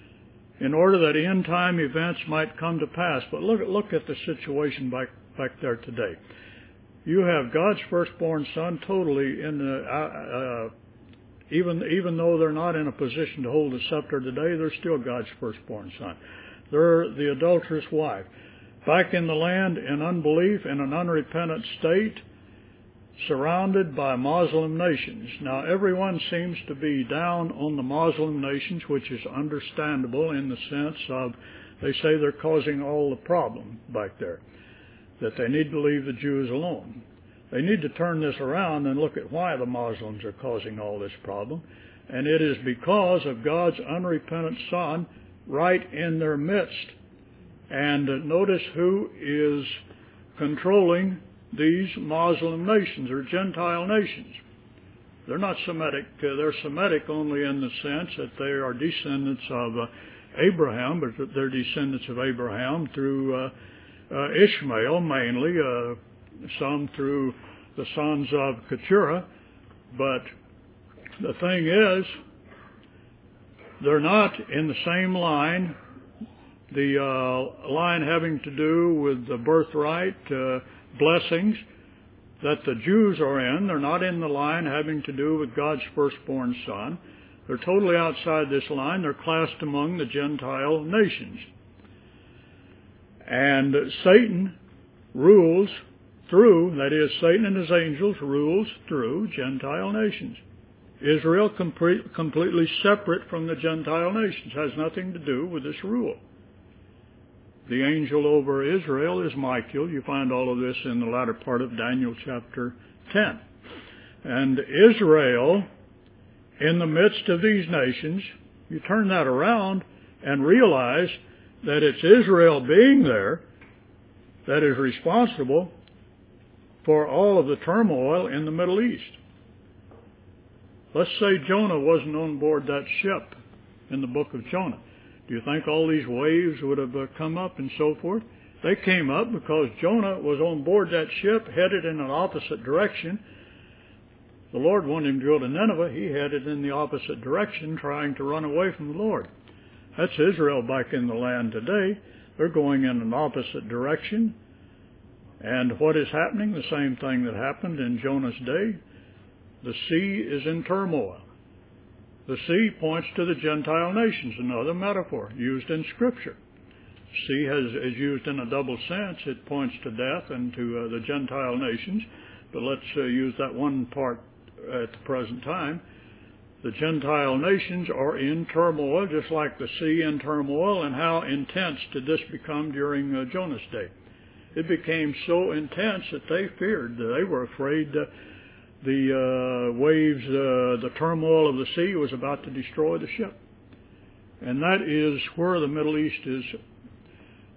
in order that end-time events might come to pass. But look, look at the situation back, back there today. You have God's firstborn son totally in the, uh, uh, even, even though they're not in a position to hold a scepter today, they're still God's firstborn son. They're the adulterous wife. Back in the land in unbelief, in an unrepentant state, surrounded by Muslim nations. Now, everyone seems to be down on the Muslim nations, which is understandable in the sense of they say they're causing all the problem back there, that they need to leave the Jews alone. They need to turn this around and look at why the Muslims are causing all this problem. And it is because of God's unrepentant Son right in their midst. And notice who is controlling these Muslim nations or Gentile nations. They're not Semitic. Uh, they're Semitic only in the sense that they are descendants of uh, Abraham, but they're descendants of Abraham through uh, uh, Ishmael mainly, uh, some through the sons of Keturah. But the thing is, they're not in the same line, the uh, line having to do with the birthright uh, blessings that the Jews are in. They're not in the line having to do with God's firstborn son. They're totally outside this line. They're classed among the Gentile nations. And Satan rules through, that is, Satan and his angels rules through Gentile nations. Israel, complete, completely separate from the Gentile nations, has nothing to do with this rule. The angel over Israel is Michael. You find all of this in the latter part of Daniel chapter ten. And Israel, in the midst of these nations, you turn that around and realize that it's Israel being there that is responsible for all of the turmoil in the Middle East. Let's say Jonah wasn't on board that ship in the book of Jonah. Do you think all these waves would have come up and so forth? They came up because Jonah was on board that ship, headed in an opposite direction. The Lord wanted him to go to Nineveh. He headed in the opposite direction, trying to run away from the Lord. That's Israel back in the land today. They're going in an opposite direction. And what is happening? The same thing that happened in Jonah's day. The sea is in turmoil. The sea points to the Gentile nations, another metaphor used in Scripture. Sea has, is used in a double sense. It points to death and to uh, the Gentile nations. But let's uh, use that one part at the present time. The Gentile nations are in turmoil, just like the sea in turmoil. And how intense did this become during uh, Jonah's day? It became so intense that they feared, that they were afraid uh, the uh, waves, uh, the turmoil of the sea was about to destroy the ship. And that is where the Middle East is uh,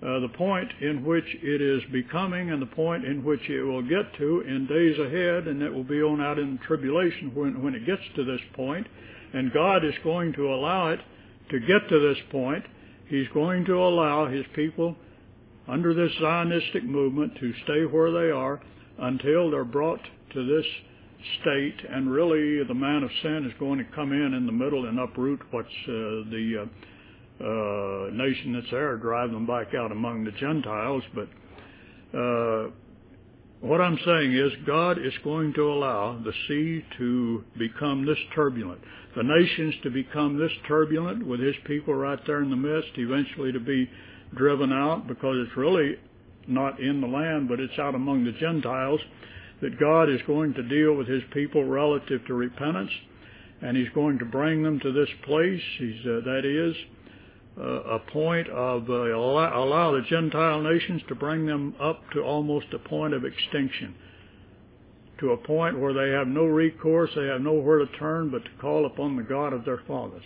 uh, the point in which it is becoming and the point in which it will get to in days ahead, and it will be on out in the tribulation when, when it gets to this point. And God is going to allow it to get to this point. He's going to allow His people under this Zionistic movement to stay where they are until they're brought to this state, and really the man of sin is going to come in in the middle and uproot what's uh, the uh, uh, nation that's there, drive them back out among the Gentiles. But uh, what I'm saying is God is going to allow the sea to become this turbulent, the nations to become this turbulent with His people right there in the midst, eventually to be driven out, because it's really not in the land, but it's out among the Gentiles, that God is going to deal with His people relative to repentance, and He's going to bring them to this place. He's, uh, that is uh, a point of, uh, allow, allow the Gentile nations to bring them up to almost a point of extinction, to a point where they have no recourse, they have nowhere to turn but to call upon the God of their fathers.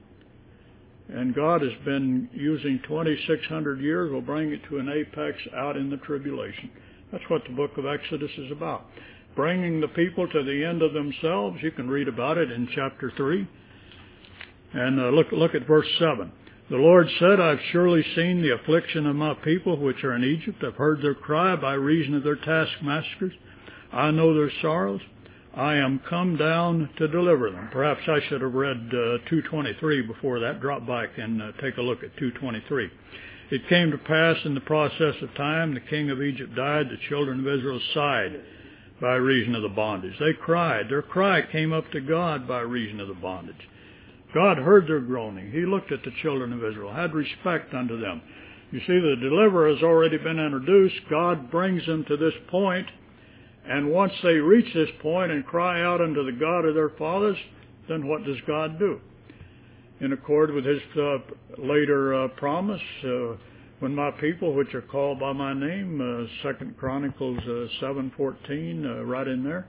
And God has been using twenty-six hundred years, will bring it to an apex out in the tribulation. That's what the book of Exodus is about. Bringing the people to the end of themselves. You can read about it in chapter three. And uh, look, look at verse seven. The Lord said, I've surely seen the affliction of my people which are in Egypt. I've heard their cry by reason of their taskmasters. I know their sorrows. I am come down to deliver them. Perhaps I should have read uh, two twenty-three before that. Drop back and uh, take a look at two twenty-three. It came to pass in the process of time, the king of Egypt died, the children of Israel sighed by reason of the bondage. They cried. Their cry came up to God by reason of the bondage. God heard their groaning. He looked at the children of Israel, had respect unto them. You see, the deliverer has already been introduced. God brings them to this point, and once they reach this point and cry out unto the God of their fathers, then what does God do? In accord with His uh, later uh, promise, uh, when my people, which are called by my name, uh, Second Chronicles uh, seven fourteen, uh, right in there,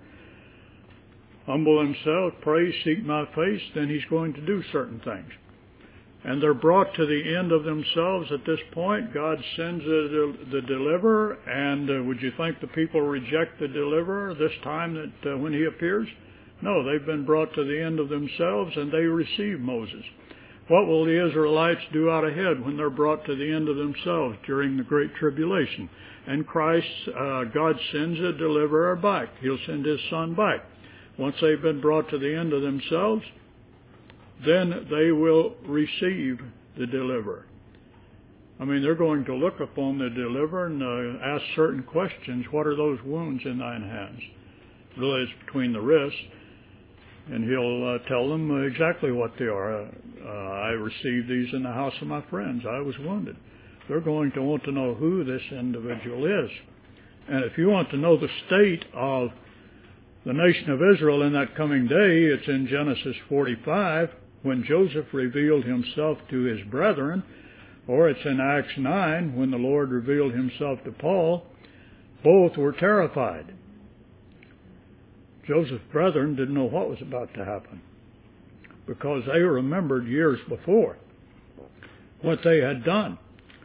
humble themselves, pray, seek my face, then He's going to do certain things. And they're brought to the end of themselves at this point. God sends the, the deliverer, and uh, would you think the people reject the deliverer this time that uh, when He appears? No, they've been brought to the end of themselves, and they receive Moses. What will the Israelites do out ahead when they're brought to the end of themselves during the Great Tribulation? And Christ, uh, God sends a deliverer back. He'll send His Son back. Once they've been brought to the end of themselves, then they will receive the deliverer. I mean, they're going to look upon the deliverer and uh, ask certain questions. What are those wounds in thine hands? Really, it's between the wrists. And He'll uh, tell them uh, exactly what they are. Uh, uh, I received these in the house of my friends. I was wounded. They're going to want to know who this individual is. And if you want to know the state of the nation of Israel in that coming day, it's in Genesis forty-five, when Joseph revealed himself to his brethren, or it's in Acts nine, when the Lord revealed Himself to Paul. Both were terrified. Joseph's brethren didn't know what was about to happen, because they remembered years before what they had done.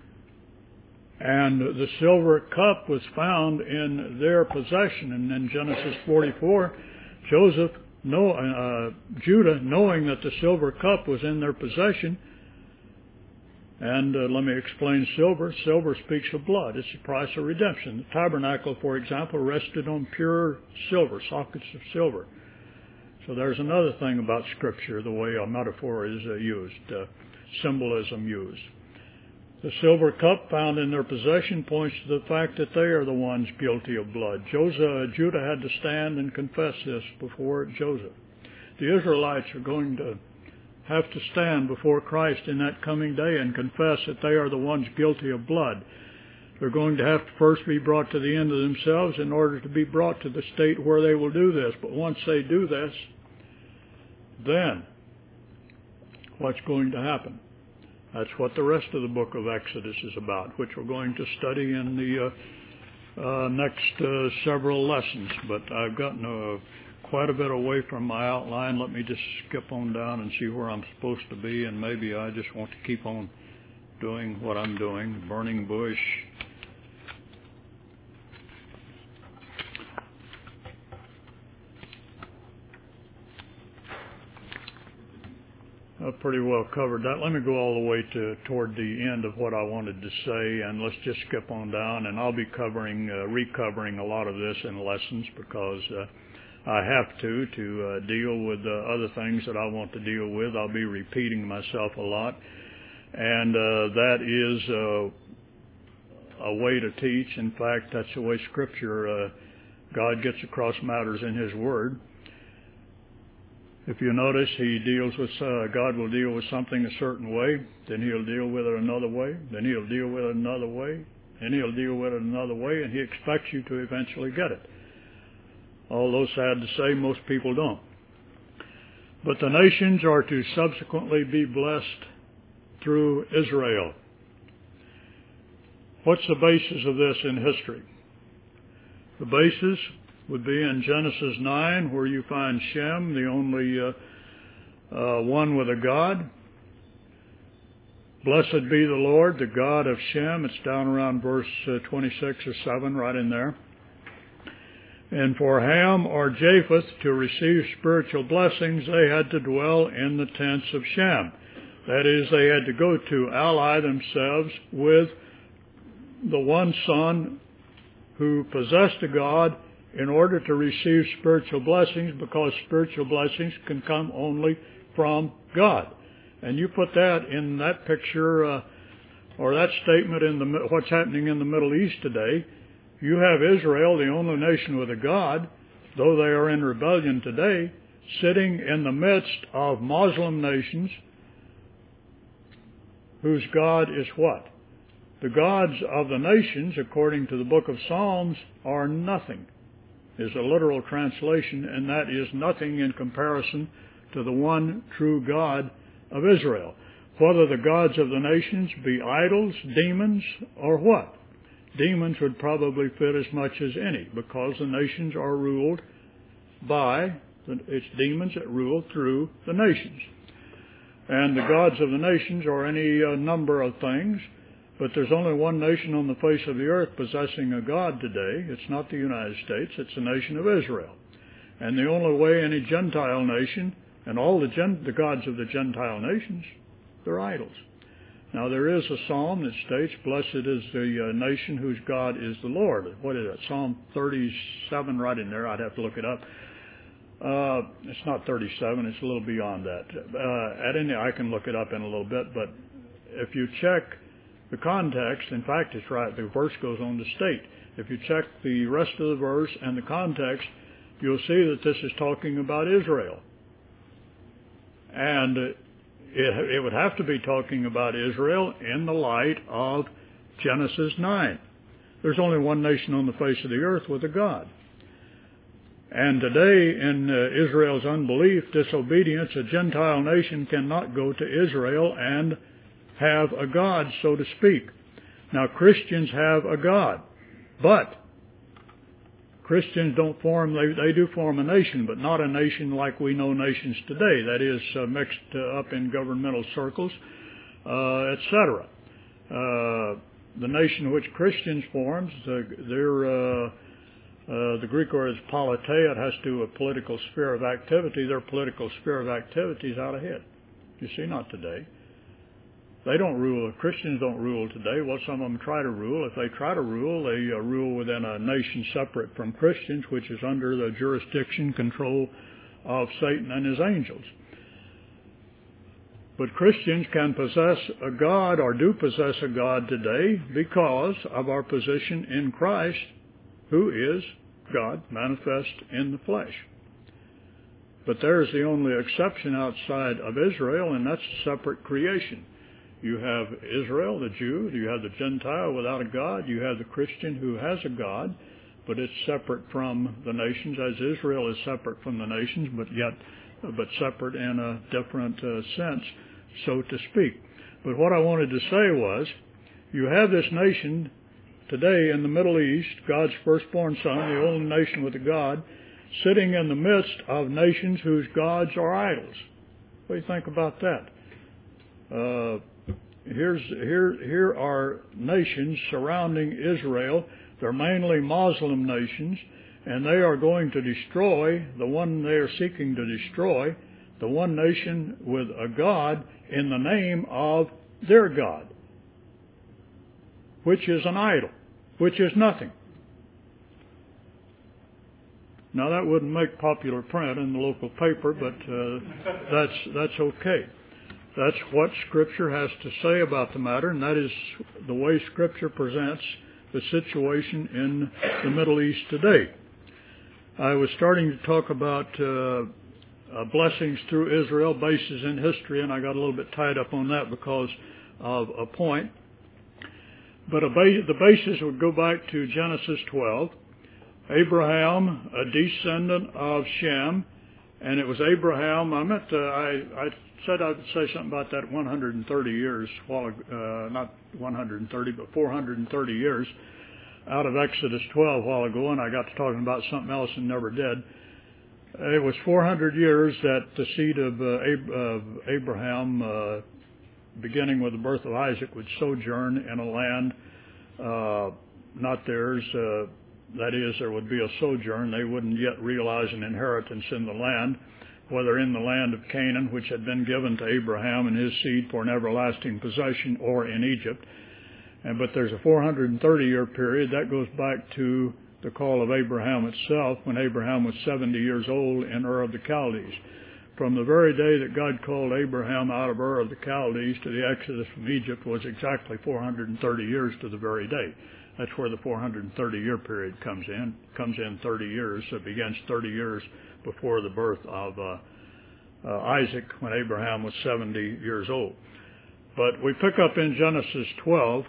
And the silver cup was found in their possession. And in Genesis forty-four, Joseph, know, uh, Judah, knowing that the silver cup was in their possession, and uh, let me explain silver. Silver speaks of blood. It's the price of redemption. The tabernacle, for example, rested on pure silver, sockets of silver. So there's another thing about Scripture, the way a metaphor is uh, used, uh, symbolism used. The silver cup found in their possession points to the fact that they are the ones guilty of blood. Joseph, Judah had to stand and confess this before Joseph. The Israelites are going to have to stand before Christ in that coming day and confess that they are the ones guilty of blood. They're going to have to first be brought to the end of themselves in order to be brought to the state where they will do this. But once they do this, then what's going to happen? That's what the rest of the book of Exodus is about, which we're going to study in the uh, uh, next uh, several lessons. But I've gotten uh, quite a bit away from my outline. Let me just skip on down and see where I'm supposed to be, and maybe I just want to keep on doing what I'm doing, burning bush. I pretty well covered that. Let me go all the way to toward the end of what I wanted to say, and let's just skip on down, and I'll be covering, uh, recovering a lot of this in lessons because uh, I have to, to uh, deal with uh, other things that I want to deal with. I'll be repeating myself a lot, and uh, that is uh, a way to teach. In fact, that's the way Scripture, uh, God gets across matters in His Word. If you notice, He deals with, uh, God will deal with something a certain way, then He'll deal with it another way, then He'll deal with it another way, and He'll deal with it another way, and He expects you to eventually get it. Although sad to say, most people don't. But the nations are to subsequently be blessed through Israel. What's the basis of this in history? The basis would be in Genesis nine, where you find Shem, the only uh, uh, one with a God. Blessed be the Lord, the God of Shem. It's down around verse uh, twenty-six or seven, right in there. And for Ham or Japheth to receive spiritual blessings, they had to dwell in the tents of Shem. That is, they had to go to ally themselves with the one son who possessed a God in order to receive spiritual blessings, because spiritual blessings can come only from God. And you put that in that picture, uh, or that statement in the what's happening in the Middle East today. You have Israel, the only nation with a God, though they are in rebellion today, sitting in the midst of Muslim nations whose God is what? The gods of the nations, according to the book of Psalms, are nothing, is a literal translation, and that is nothing in comparison to the one true God of Israel. Whether the gods of the nations be idols, demons, or what? Demons would probably fit as much as any, because the nations are ruled by, it's demons that rule through the nations. And the gods of the nations are any uh, number of things, but there's only one nation on the face of the earth possessing a God today. It's not the United States, it's the nation of Israel. And the only way any Gentile nation, and all the, gen- the gods of the Gentile nations, they're idols. Now, there is a psalm that states, blessed is the uh, nation whose God is the Lord. What is that? Psalm thirty-seven, right in there. I'd have to look it up. Uh, it's not thirty-seven. It's a little beyond that. Uh, at any, I can look it up in a little bit. But if you check the context, in fact, it's right. The verse goes on to state. If you check the rest of the verse and the context, you'll see that this is talking about Israel. And uh, It, it would have to be talking about Israel in the light of Genesis nine. There's only one nation on the face of the earth with a God. And today, in uh, Israel's unbelief, disobedience, a Gentile nation cannot go to Israel and have a God, so to speak. Now, Christians have a God, but Christians don't form, they, they do form a nation, but not a nation like we know nations today, that is uh, mixed uh, up in governmental circles, uh, et cetera. Uh, the nation which Christians forms, uh, they're, uh, uh, the Greek word is politeia, it has to do with political sphere of activity. Their political sphere of activity is out ahead. You see, not today. They don't rule, Christians don't rule today. Well, some of them try to rule. If they try to rule, they uh, rule within a nation separate from Christians, which is under the jurisdiction, control of Satan and his angels. But Christians can possess a God, or do possess a God today, because of our position in Christ, who is God manifest in the flesh. But there's the only exception outside of Israel, and that's a separate creation. You have Israel, the Jew, you have the Gentile without a God, you have the Christian who has a God, but it's separate from the nations, as Israel is separate from the nations, but yet, but separate in a different uh, sense, so to speak. But what I wanted to say was, you have this nation today in the Middle East, God's firstborn son, the only nation with a God, sitting in the midst of nations whose gods are idols. What do you think about that? Uh, here's here here are nations surrounding Israel. They're mainly Muslim nations, and they are going to destroy the one they are seeking to destroy, the one nation with a God in the name of their God, which is an idol, which is nothing. Now that wouldn't make popular print in the local paper, but uh, that's that's okay. That's what Scripture has to say about the matter, and that is the way Scripture presents the situation in the Middle East today. I was starting to talk about uh, uh, blessings through Israel, bases in history, and I got a little bit tied up on that because of a point. But a ba- the basis would go back to Genesis twelve. Abraham, a descendant of Shem, and it was Abraham. I meant to, I, I said I'd say something about that one hundred thirty years, while uh, not one hundred thirty, but four hundred thirty years out of Exodus twelve a while ago, and I got to talking about something else and never did. It was four hundred years that the seed of, uh, Ab- of Abraham, uh, beginning with the birth of Isaac, would sojourn in a land uh, not theirs. Uh, That is, there would be a sojourn. They wouldn't yet realize an inheritance in the land, whether in the land of Canaan, which had been given to Abraham and his seed for an everlasting possession, or in Egypt. And but there's a four hundred thirty year period that goes back to the call of Abraham itself, when Abraham was seventy years old in Ur of the Chaldees. From the very day that God called Abraham out of Ur of the Chaldees to the exodus from Egypt was exactly four hundred thirty years to the very day. That's where the four hundred thirty year period comes in. Comes in thirty years. So it begins thirty years before the birth of uh, uh, Isaac, when Abraham was seventy years old. But we pick up in Genesis twelve,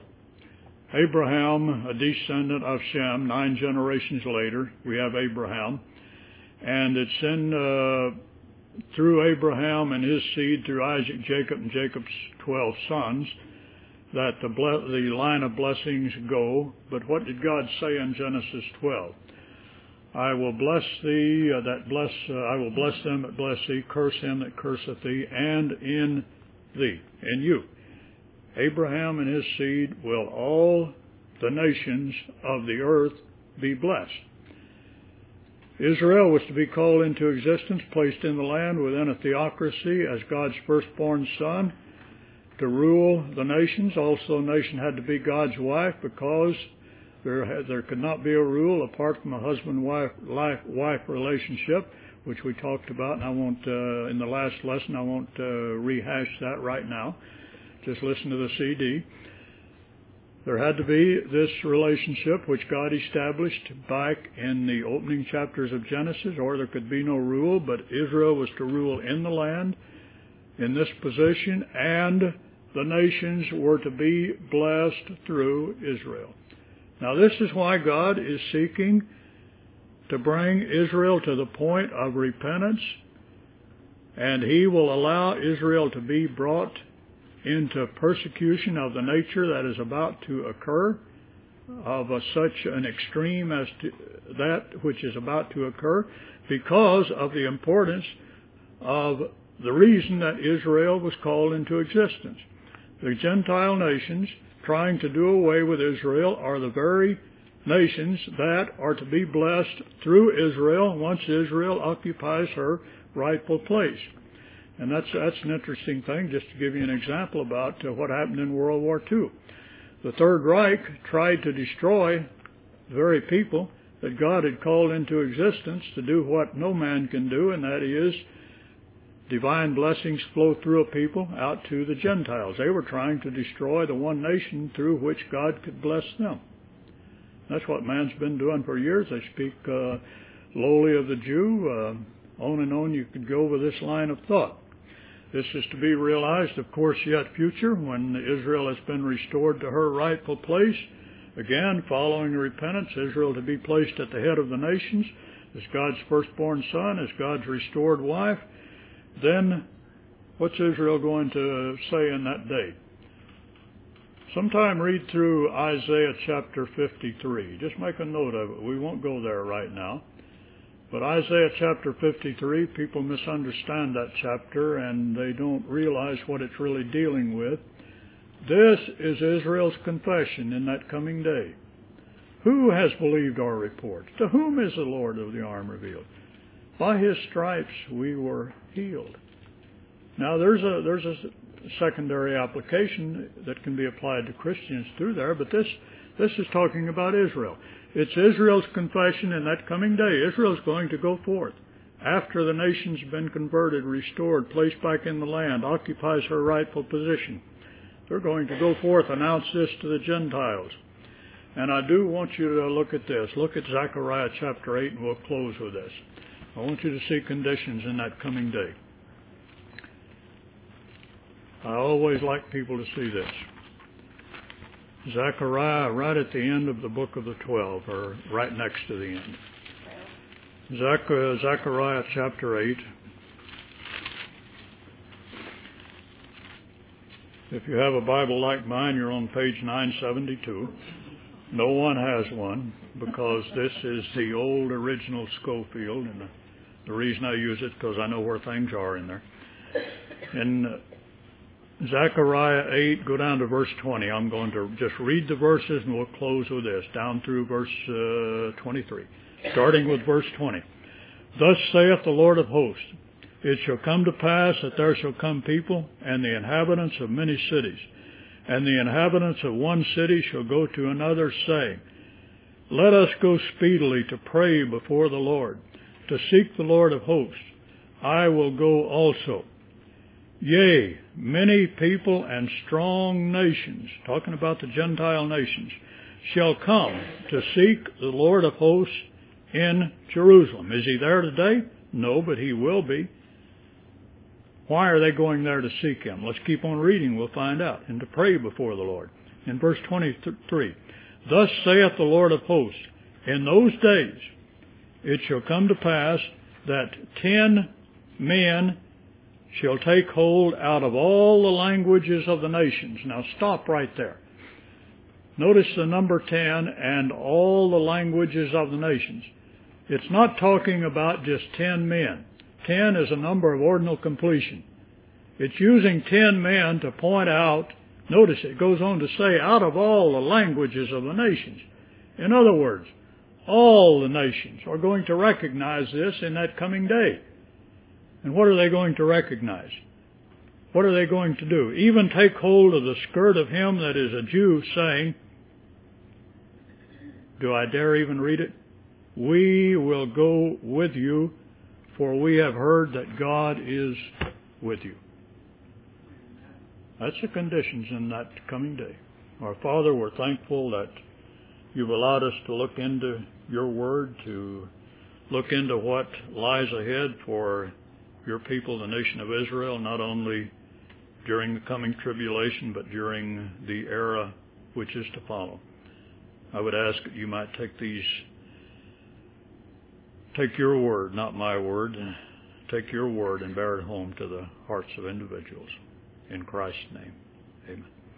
Abraham, a descendant of Shem, nine generations later, we have Abraham. And it's in uh, through Abraham and his seed, through Isaac, Jacob, and Jacob's twelve sons, that the, ble- the line of blessings go. But what did God say in Genesis twelve? I will bless thee, uh, that bless, uh, I will bless them that bless thee, curse him that curseth thee, and in thee, in you, Abraham and his seed, will all the nations of the earth be blessed. Israel was to be called into existence, placed in the land within a theocracy as God's firstborn son, to rule the nations. Also, a nation had to be God's wife, because there had, there could not be a rule apart from a husband-wife life, wife relationship, which we talked about, and I won't, uh, in the last lesson, I won't uh, rehash that right now. Just listen to the C D. There had to be this relationship which God established back in the opening chapters of Genesis, or there could be no rule, but Israel was to rule in the land in this position, and the nations were to be blessed through Israel. Now this is why God is seeking to bring Israel to the point of repentance, and He will allow Israel to be brought into persecution of the nature that is about to occur, of a, such an extreme as to that which is about to occur, because of the importance of the reason that Israel was called into existence. The Gentile nations trying to do away with Israel are the very nations that are to be blessed through Israel once Israel occupies her rightful place. And that's that's an interesting thing, just to give you an example about uh, what happened in World War Two. The Third Reich tried to destroy the very people that God had called into existence to do what no man can do, and that is divine blessings flow through a people out to the Gentiles. They were trying to destroy the one nation through which God could bless them. That's what man's been doing for years. They speak uh, lowly of the Jew. Uh, on and on you could go with this line of thought. This is to be realized, of course, yet future, when Israel has been restored to her rightful place. Again, following repentance, Israel to be placed at the head of the nations as God's firstborn son, as God's restored wife. Then, what's Israel going to say in that day? Sometime read through Isaiah chapter fifty-three. Just make a note of it. We won't go there right now. But Isaiah chapter fifty-three, people misunderstand that chapter, and they don't realize what it's really dealing with. This is Israel's confession in that coming day. Who has believed our report? To whom is the Lord of the arm revealed? By his stripes we were healed. Now there's a there's a secondary application that can be applied to Christians through there, but this this is talking about Israel. It's Israel's confession in that coming day. Israel's going to go forth after the nation's been converted, restored, placed back in the land, occupies her rightful position. They're going to go forth, announce this to the Gentiles. And I do want you to look at this. Look at Zechariah chapter eight, and we'll close with this. I want you to see conditions in that coming day. I always like people to see this. Zechariah, right at the end of the book of the twelve, or right next to the end. Zech- Zechariah chapter eight. If you have a Bible like mine, you're on page nine seventy-two. No one has one, because this is the old original Schofield, and the, the reason I use it is because I know where things are in there. In Zechariah eight, go down to verse twenty. I'm going to just read the verses, and we'll close with this, down through verse uh, twenty-three, starting with verse twenty. Thus saith the Lord of hosts, it shall come to pass that there shall come people, and the inhabitants of many cities, and the inhabitants of one city shall go to another, saying, let us go speedily to pray before the Lord, to seek the Lord of hosts. I will go also. Yea, many people and strong nations, talking about the Gentile nations, shall come to seek the Lord of hosts in Jerusalem. Is he there today? No, but he will be. Why are they going there to seek him? Let's keep on reading, we'll find out. And to pray before the Lord. In verse twenty-three, thus saith the Lord of hosts, in those days it shall come to pass that ten men shall take hold out of all the languages of the nations. Now stop right there. Notice the number ten, and all the languages of the nations. It's not talking about just ten men. Ten is a number of ordinal completion. It's using ten men to point out, notice it goes on to say, out of all the languages of the nations. In other words, all the nations are going to recognize this in that coming day. And what are they going to recognize? What are they going to do? Even take hold of the skirt of him that is a Jew, saying, do I dare even read it? We will go with you, for we have heard that God is with you. That's the conditions in that coming day. Our Father, we're thankful that you've allowed us to look into your word, to look into what lies ahead for your people, the nation of Israel, not only during the coming tribulation, but during the era which is to follow. I would ask that you might take these, take your word, not my word, take your word and bear it home to the hearts of individuals. In Christ's name, amen.